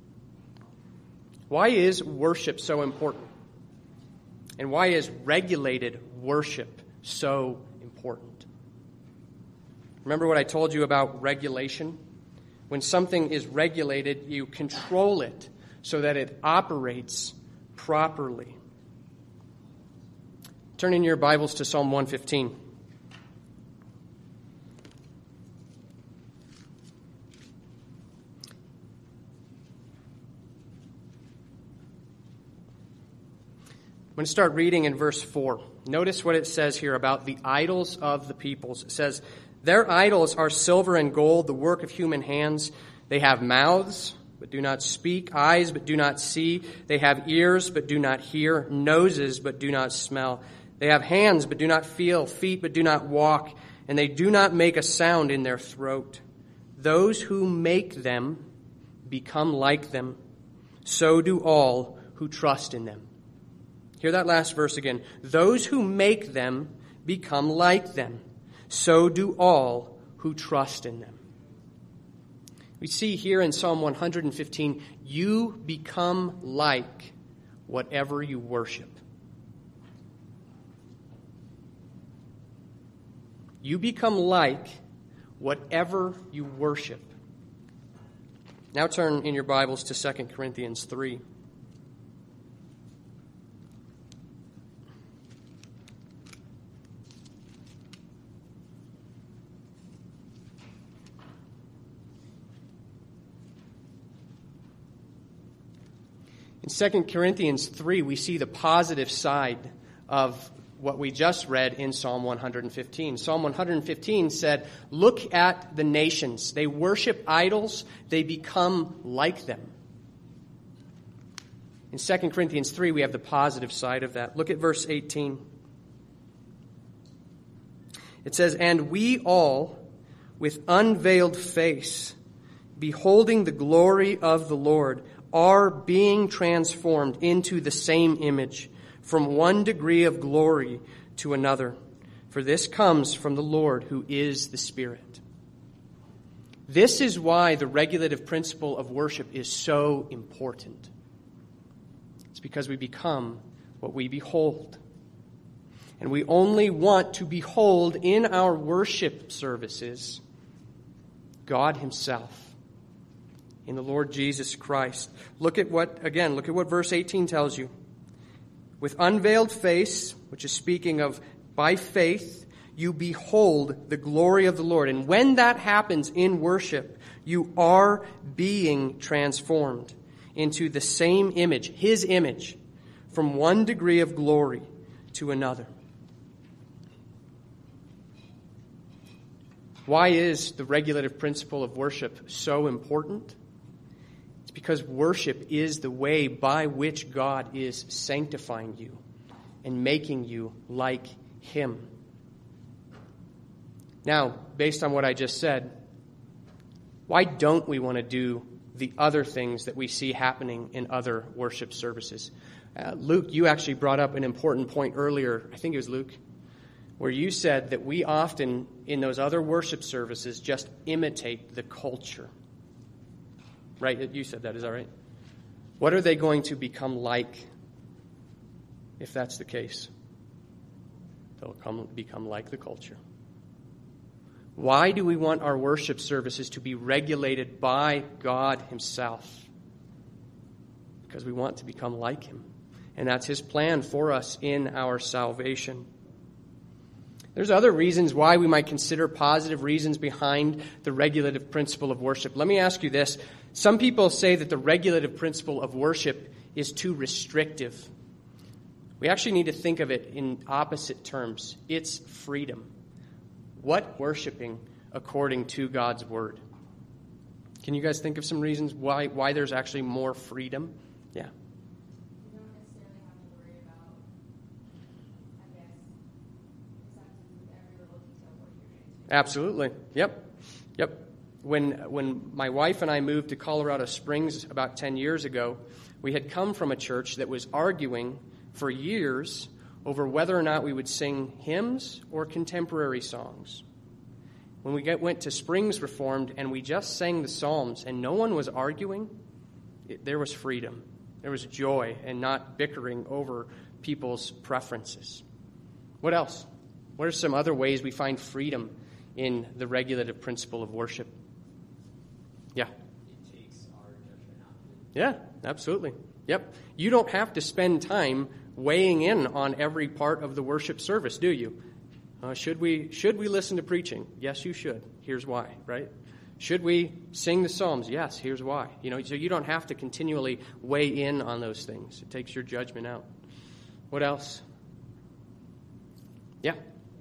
Speaker 1: Why is worship so important? And why is regulated worship so important? Remember what I told you about regulation? When something is regulated, you control it so that it operates properly. Turn in your Bibles to Psalm one fifteen. I'm going to start reading in verse four. Notice what it says here about the idols of the peoples. It says, "Their idols are silver and gold, the work of human hands. They have mouths, but do not speak, eyes, but do not see. They have ears, but do not hear, noses, but do not smell. They have hands, but do not feel, feet, but do not walk, and they do not make a sound in their throat. Those who make them become like them. So do all who trust in them." Hear that last verse again. Those who make them become like them. So do all who trust in them. We see here in Psalm one hundred fifteen, you become like whatever you worship. You become like whatever you worship. Now turn in your Bibles to Second Corinthians three. In Second Corinthians three, we see the positive side of what we just read in Psalm one hundred fifteen. Psalm one hundred fifteen said, look at the nations. They worship idols. They become like them. In Second Corinthians three, we have the positive side of that. Look at verse eighteen. It says, "And we all, with unveiled face, beholding the glory of the Lord, are being transformed into the same image, from one degree of glory to another. For this comes from the Lord, who is the Spirit." This is why the regulative principle of worship is so important. It's because we become what we behold. And we only want to behold in our worship services God Himself, in the Lord Jesus Christ. Look at what, again, look at what verse eighteen tells you. "With unveiled face," which is speaking of by faith, "you behold the glory of the Lord." And when that happens in worship, you are being transformed into the same image, His image, from one degree of glory to another. Why is the regulative principle of worship so important? It's because worship is the way by which God is sanctifying you and making you like Him. Now, based on what I just said, why don't we want to do the other things that we see happening in other worship services? Uh, Luke, you actually brought up an important point earlier. I think it was Luke, where you said that we often, in those other worship services, just imitate the culture. Right? You said that, is that right? What are they going to become like if that's the case? They'll come, become like the culture. Why do we want our worship services to be regulated by God Himself? Because we want to become like Him. And that's His plan for us in our salvation. There's other reasons why we might consider positive reasons behind the regulative principle of worship. Let me ask you this. Some people say that the regulative principle of worship is too restrictive. We actually need to think of it in opposite terms. It's freedom. What worshiping according to God's Word? Can you guys think of some reasons why, why there's actually more freedom? Yeah.
Speaker 4: You don't necessarily have to worry about, I guess, acceptance with every little detail of what you're doing.
Speaker 1: Absolutely. Yep. Yep. When when my wife and I moved to Colorado Springs about ten years ago, we had come from a church that was arguing for years over whether or not we would sing hymns or contemporary songs. When we get, went to Springs Reformed and we just sang the Psalms and no one was arguing, it, there was freedom. There was joy and not bickering over people's preferences. What else? What are some other ways we find freedom in the regulative principle of worship? Yeah.
Speaker 7: It takes our judgment out of it.
Speaker 1: Yeah, absolutely. Yep. You don't have to spend time weighing in on every part of the worship service, do you? Uh, should we should we listen to preaching? Yes, you should. Here's why, right? Should we sing the Psalms? Yes, here's why. You know, so you don't have to continually weigh in on those things. It takes your judgment out. What What else? Yeah.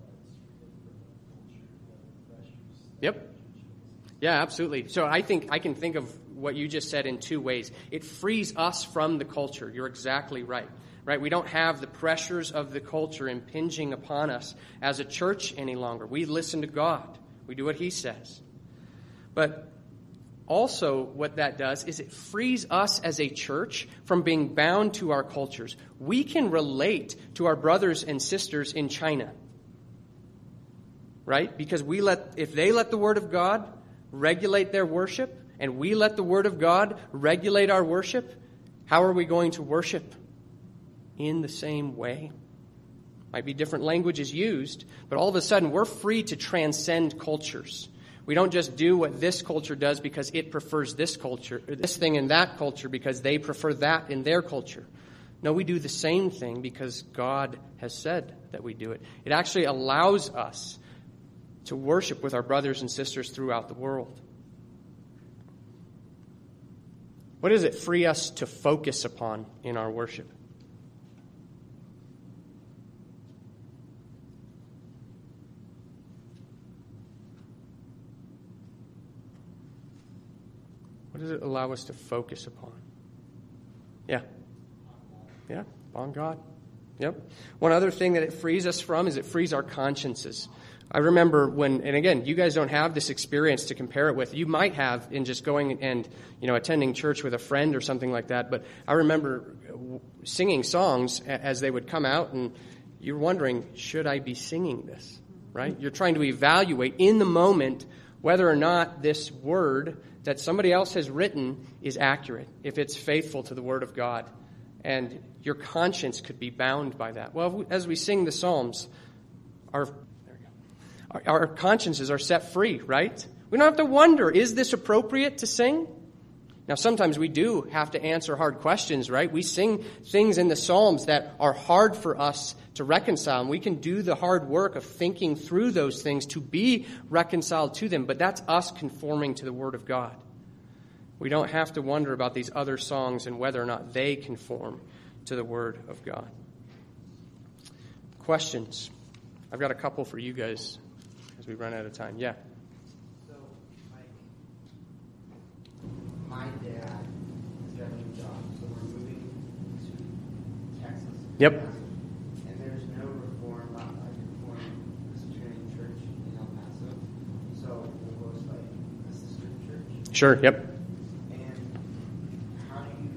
Speaker 1: Yep. Yeah, absolutely. So I think I can think of what you just said in two ways. It frees us from the culture. You're exactly right. Right? We don't have the pressures of the culture impinging upon us as a church any longer. We listen to God. We do what He says. But also what that does is it frees us as a church from being bound to our cultures. We can relate to our brothers and sisters in China. Right? Because we let, if they let the Word of God regulate their worship, and we let the Word of God regulate our worship, how are we going to worship? In the same way. Might be different languages used, but all of a sudden we're free to transcend cultures. We don't just do what this culture does because it prefers this culture, or this thing in that culture because they prefer that in their culture. No, we do the same thing because God has said that we do it. It actually allows us to worship with our brothers and sisters throughout the world. What does it free us to focus upon in our worship? What does it allow us to focus upon? Yeah. Yeah, on God. Yep. One other thing that it frees us from is it frees our consciences. I remember when, and again, you guys don't have this experience to compare it with. You might have in just going and, you know, attending church with a friend or something like that. But I remember singing songs as they would come out, and you're wondering, should I be singing this? Right? You're trying to evaluate in the moment whether or not this word that somebody else has written is accurate, if it's faithful to the Word of God. And your conscience could be bound by that. Well, as we sing the Psalms, our, there we go, our, our consciences are set free, right? We don't have to wonder, is this appropriate to sing? Now, sometimes we do have to answer hard questions, right? We sing things in the Psalms that are hard for us to reconcile, and we can do the hard work of thinking through those things to be reconciled to them, but that's us conforming to the Word of God. We don't have to wonder about these other songs and whether or not they conform to the Word of God. Questions? I've got a couple for you guys as we run out of time. Yeah.
Speaker 3: So, like, my dad has got a new job, so we're moving to Texas.
Speaker 1: Yep.
Speaker 3: And there's no reform, like Reformed Presbyterian Church in El Paso. So we'll go to like a sister church.
Speaker 1: Sure, yep.
Speaker 3: And how do you?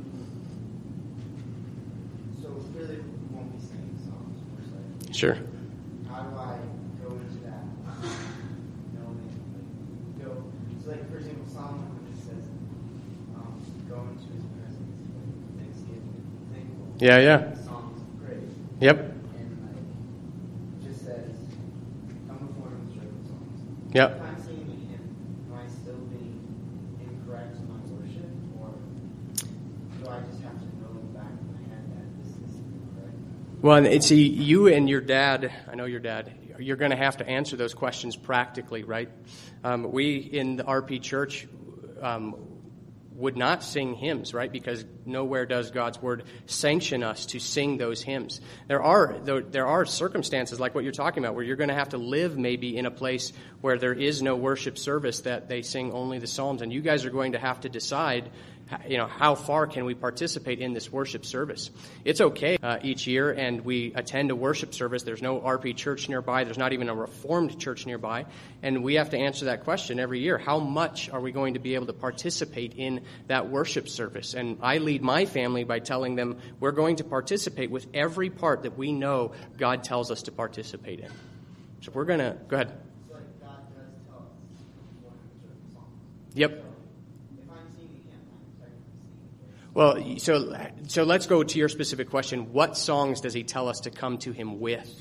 Speaker 3: So clearly we won't be singing songs per se.
Speaker 1: Sure.
Speaker 3: How do I go into that? Knowing, like, go. So like for example, Psalm one hundred says, um, "Go into His presence with thanksgiving, thankful."
Speaker 1: Yeah, yeah.
Speaker 3: Songs of praise.
Speaker 1: Yep.
Speaker 3: And like, it just says, "Come before Him with joyful songs."
Speaker 1: Yep.
Speaker 3: If I'm singing a hymn, am I still being incorrect in my worship, or do I just have to know in the back of my head that this is incorrect?
Speaker 1: Well, and see, you and your dad, I know your dad, you're going to have to answer those questions practically, right? Um, we in the R P Church um, would not sing hymns, right? Because nowhere does God's Word sanction us to sing those hymns. There are there are circumstances like what you're talking about where you're going to have to live maybe in a place where there is no worship service, that they sing only the Psalms, and you guys are going to have to decide, you know, how far can we participate in this worship service? It's okay uh, each year, and we attend a worship service. There's no R P church nearby. There's not even a Reformed church nearby. And we have to answer that question every year. How much are we going to be able to participate in that worship service? And I lead my family by telling them we're going to participate with every part that we know God tells us to participate in. So we're going to, go ahead.
Speaker 3: So like God does tell us what certain songs.
Speaker 1: Yep.
Speaker 3: If I'm singing a hymn, I'm technically singing.
Speaker 1: Well, so so let's go to your specific question. What songs does he tell us to come to him with?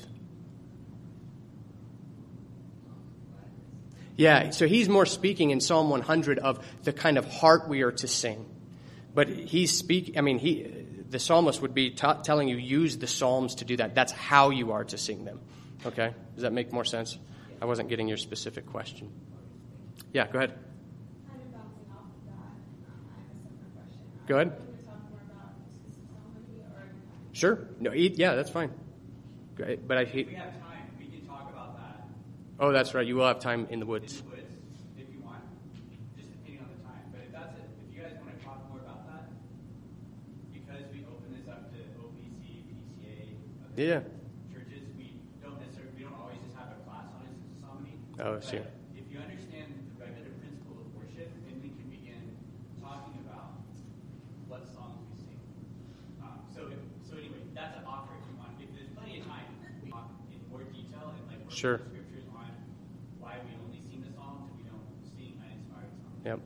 Speaker 1: Yeah, so he's more speaking in Psalm one hundred of the kind of heart we are to sing. But he's speaking, I mean, he, the psalmist would be t- telling you, use the Psalms to do that. That's how you are to sing them. Okay? Does that make more sense? I wasn't getting your specific question. Yeah, go ahead.
Speaker 4: Kind of bouncing off of that, um, I have a separate question.
Speaker 1: Go ahead.
Speaker 4: Can we talk more about just harmony or
Speaker 1: Sure. No, eat, yeah, that's fine. Great. But I hate.
Speaker 6: We have time. We can talk about that
Speaker 1: Oh, that's right. You will have time in the woods.
Speaker 6: in the woods if you want, just depending on the time. But if that's it, if you guys want to talk more about that, because we open this up to O P C, P C A, other
Speaker 1: Yeah.
Speaker 6: churches, we don't necessarily, we don't always just have a class on it, psalmody.
Speaker 1: Oh,
Speaker 6: But
Speaker 1: sure.
Speaker 6: if you understand the regulative principle of worship, then we can begin talking about what songs we sing. Um, so, if, so anyway, that's an offer if you want. If there's plenty of time, we talk in more detail and like work
Speaker 1: Sure.
Speaker 6: with scriptures on why we only sing the psalms and we don't sing uninspired songs.
Speaker 1: Yep.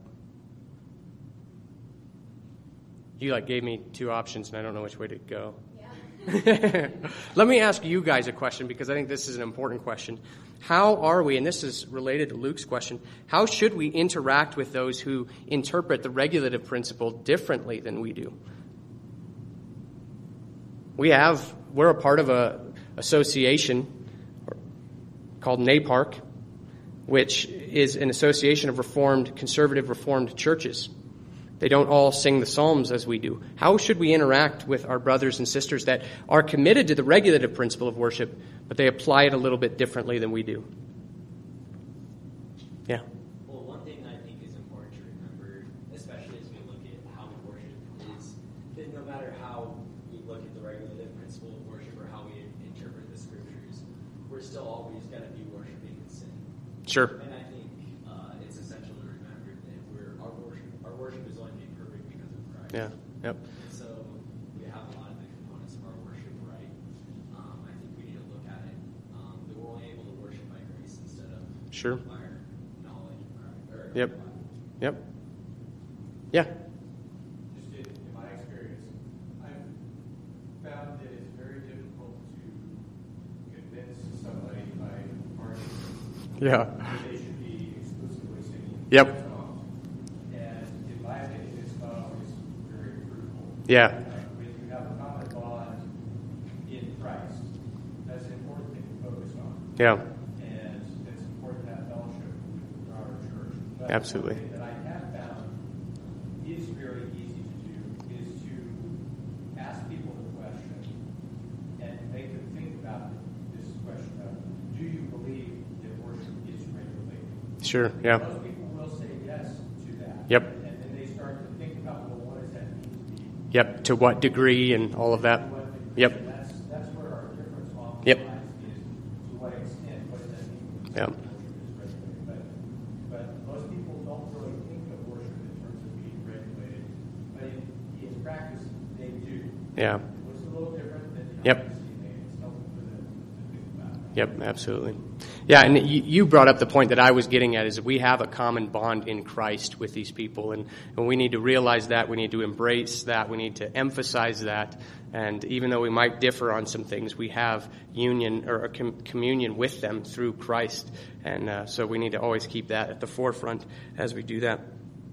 Speaker 1: You like gave me two options, and I don't know which way to go.
Speaker 4: Yeah.
Speaker 1: Let me ask you guys a question, because I think this is an important question. How are we, and this is related to Luke's question, how should we interact with those who interpret the regulative principle differently than we do? We have, we're a part of a association called NAPARC, which is an association of Reformed, conservative Reformed churches. They don't all sing the Psalms as we do. How should we interact with our brothers and sisters that are committed to the regulative principle of worship, but they apply it a little bit differently than we do? Yeah.
Speaker 7: Well, one thing I think is important to remember, especially as we look at how we worship, is that no matter how we look at the regulative principle of worship or how we interpret the scriptures, we're still always going to be worshiping in sin.
Speaker 1: Sure.
Speaker 7: And I think uh, it's essential to remember that we're our worship our worship is only made perfect because of Christ.
Speaker 1: Yeah. Yep.
Speaker 7: And so we have a lot of the components of our worship right. Um, I think we need to look at it um, that we're only able to worship by grace instead of
Speaker 1: Sure.
Speaker 7: by our knowledge of Christ. Or
Speaker 1: Yep.
Speaker 7: God.
Speaker 1: Yep. Yeah.
Speaker 5: Just in, in my experience, I've found that it's very difficult to convince somebody by arguing
Speaker 1: Yeah.
Speaker 5: that they should be exclusively singing
Speaker 1: Yep.
Speaker 5: songs. And in my opinion, it's not always very fruitful.
Speaker 1: Yeah.
Speaker 5: Uh, when you have a common bond in Christ, that's an important thing to focus on.
Speaker 1: Yeah.
Speaker 5: And it's important to have fellowship with our church. But
Speaker 1: Absolutely.
Speaker 5: one thing that I have found is very easy to do is to ask people the question and make them think about this question of, do you believe that worship is regulated?
Speaker 1: Sure. Yeah.
Speaker 5: Most people will say yes to that.
Speaker 1: Yep.
Speaker 5: And then they start to think about, well, what does that mean to me?
Speaker 1: Yep. To what degree and all of that.
Speaker 5: What-
Speaker 1: Yep.
Speaker 5: and That's, that's where our difference often
Speaker 1: Yep.
Speaker 5: lies, is to what extent, what does that mean? when we
Speaker 1: Yep.
Speaker 5: say worship is regulated? But, but most people don't really think of worship in terms of being regulated, but in, in practice, they do.
Speaker 1: Yeah.
Speaker 5: What's a little different than the
Speaker 1: Yep.
Speaker 5: honesty made, it's helpful for them to think about.
Speaker 1: Yep, absolutely. Yeah, and you, you brought up the point that I was getting at, is that we have a common bond in Christ with these people, and, and we need to realize that, we need to embrace that, we need to emphasize that, and even though we might differ on some things, we have union or a com- communion with them through Christ, and uh, so we need to always keep that at the forefront as we do that.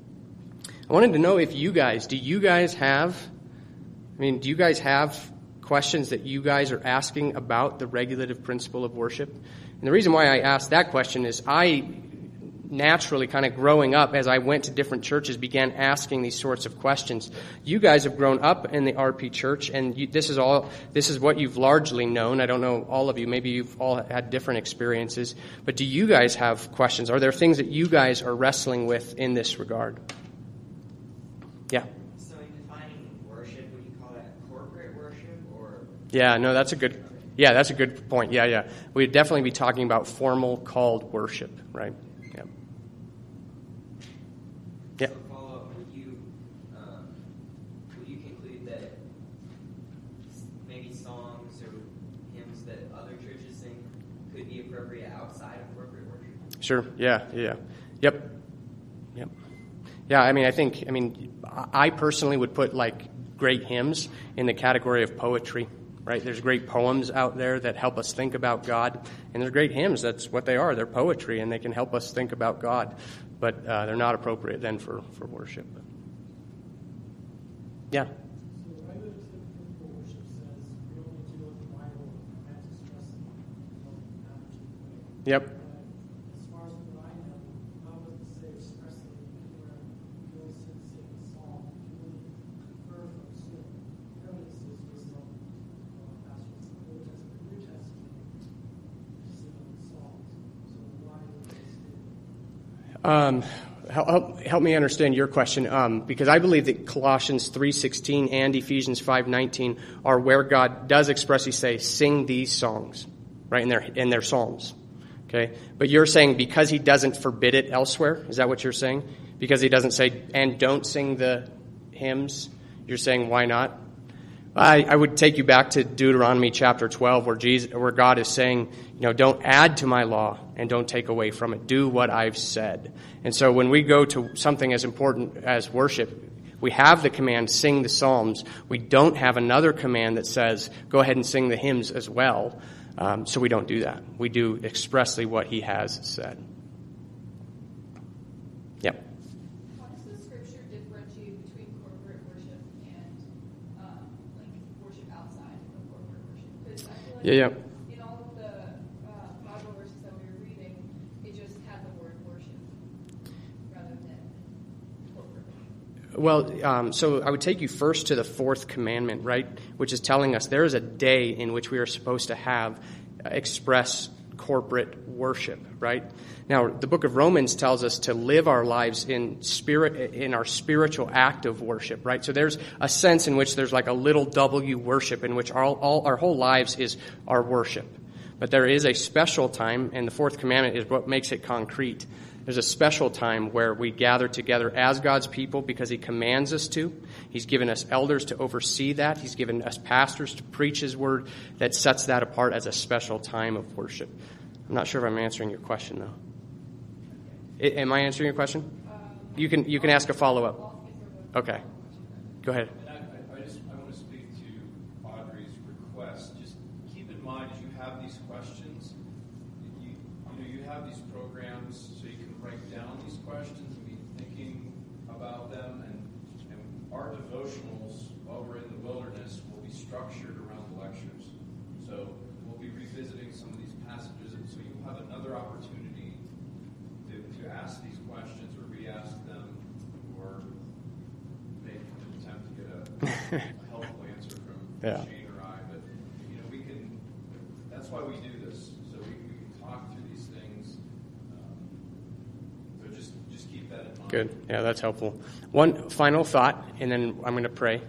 Speaker 1: I wanted to know if you guys, do you guys have, I mean, do you guys have questions that you guys are asking about the regulative principle of worship? And the reason why I asked that question is I naturally, kind of growing up, as I went to different churches, began asking these sorts of questions. You guys have grown up in the R P church, and you, this is all, this is what you've largely known. I don't know all of you. Maybe you've all had different experiences. But do you guys have questions? Are there things that you guys are wrestling with in this regard? Yeah.
Speaker 3: So in defining worship, would you call that corporate worship or?
Speaker 1: Yeah, no, that's a good, yeah, that's a good point. Yeah, yeah. We'd definitely be talking about formal called worship, right? Yeah. Yeah.
Speaker 3: So follow up, would you, um, would you conclude that maybe songs or hymns that other churches sing could be appropriate outside of corporate worship?
Speaker 1: Sure. Yeah, yeah. Yep. Yep. Yeah, I mean, I think, I mean, I personally would put, like, great hymns in the category of poetry, right? There's great poems out there that help us think about God, and there's great hymns. That's what they are. They're poetry, and they can help us think about God, but uh, they're not appropriate then for, for worship. But, yeah.
Speaker 9: So the regulative principle of worship says we only deal with the Bible and have to stress it in a particular way.
Speaker 1: Yep.
Speaker 9: But as far as what I know, God doesn't say expressly anywhere you only sin sing a psalm. You only confer from sin. Really, it says wisdom.
Speaker 1: Um, help, help me understand your question, um, because I believe that Colossians three sixteen and Ephesians five nineteen are where God does expressly say, sing these songs, right, in their, in their psalms. Okay? But you're saying because he doesn't forbid it elsewhere? Is that what you're saying? Because he doesn't say, and don't sing the hymns, you're saying, why not? I, I would take you back to Deuteronomy chapter twelve, where Jesus, where God is saying, you know, don't add to my law and don't take away from it. Do what I've said. And so when we go to something as important as worship, we have the command, sing the psalms. We don't have another command that says, go ahead and sing the hymns as well. Um, so we don't do that. We do expressly what he has said. Yep.
Speaker 10: How does the scripture differentiate between corporate worship and um, like worship outside of corporate worship? Because I feel like
Speaker 1: Yeah, yeah.
Speaker 10: in all of the uh, Bible verses that we were reading, it just had the word worship rather than corporate worship.
Speaker 1: Well, um, so I would take you first to the fourth commandment, right, which is telling us there is a day in which we are supposed to have uh, express corporate worship, right? Now, the book of Romans tells us to live our lives in spirit, in our spiritual act of worship, right? So there's a sense in which there's like a little W worship in which all, all our whole lives is our worship. But there is a special time, and the fourth commandment is what makes it concrete. There's a special time where we gather together as God's people because he commands us to. He's given us elders to oversee that. He's given us pastors to preach his word. That sets that apart as a special time of worship. I'm not sure if I'm answering your question, though. I, am I answering your question? You can you can ask a follow-up. Okay. Go ahead.
Speaker 5: And I, I, I just I want to speak to Audrey's request. Just keep in mind as you have these questions, you, you know, you have these programs so you can write down these questions and be thinking about them. And, and our devotionals while we're in the wilderness will be structured around the lectures. So we'll be revisiting some of these passages, and so you'll have another opportunity to, to ask these questions or re-ask them or make an attempt to get a, a helpful answer from
Speaker 1: Yeah.
Speaker 5: Shane or I. But, you know, we can, that's why we do this, so we, we can talk through these things. Um, so just, just keep that in mind.
Speaker 1: Good. Yeah, that's helpful. One final thought, and then I'm going to pray.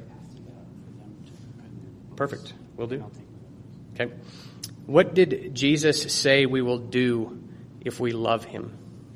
Speaker 1: Perfect. Will do. Okay. What did Jesus say we will do if we love him?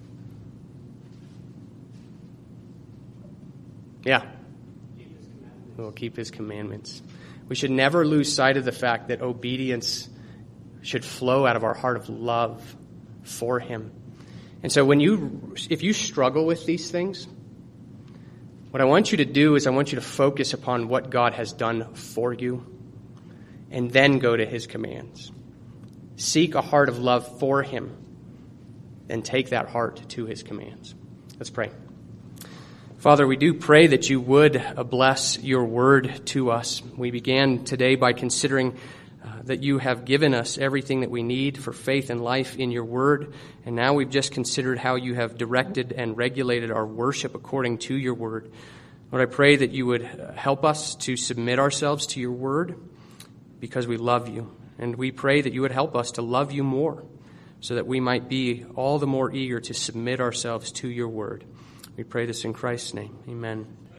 Speaker 1: Yeah. We will keep his commandments. We should never lose sight of the fact that obedience should flow out of our heart of love for him. And so when you, if you struggle with these things, what I want you to do is I want you to focus upon what God has done for you and then go to his commands. Seek a heart of love for him and take that heart to his commands. Let's pray. Father, we do pray that you would bless your word to us. We began today by considering uh, that you have given us everything that we need for faith and life in your word. And now we've just considered how you have directed and regulated our worship according to your word. Lord, I pray that you would help us to submit ourselves to your word because we love you. And we pray that you would help us to love you more so that we might be all the more eager to submit ourselves to your word. We pray this in Christ's name. Amen.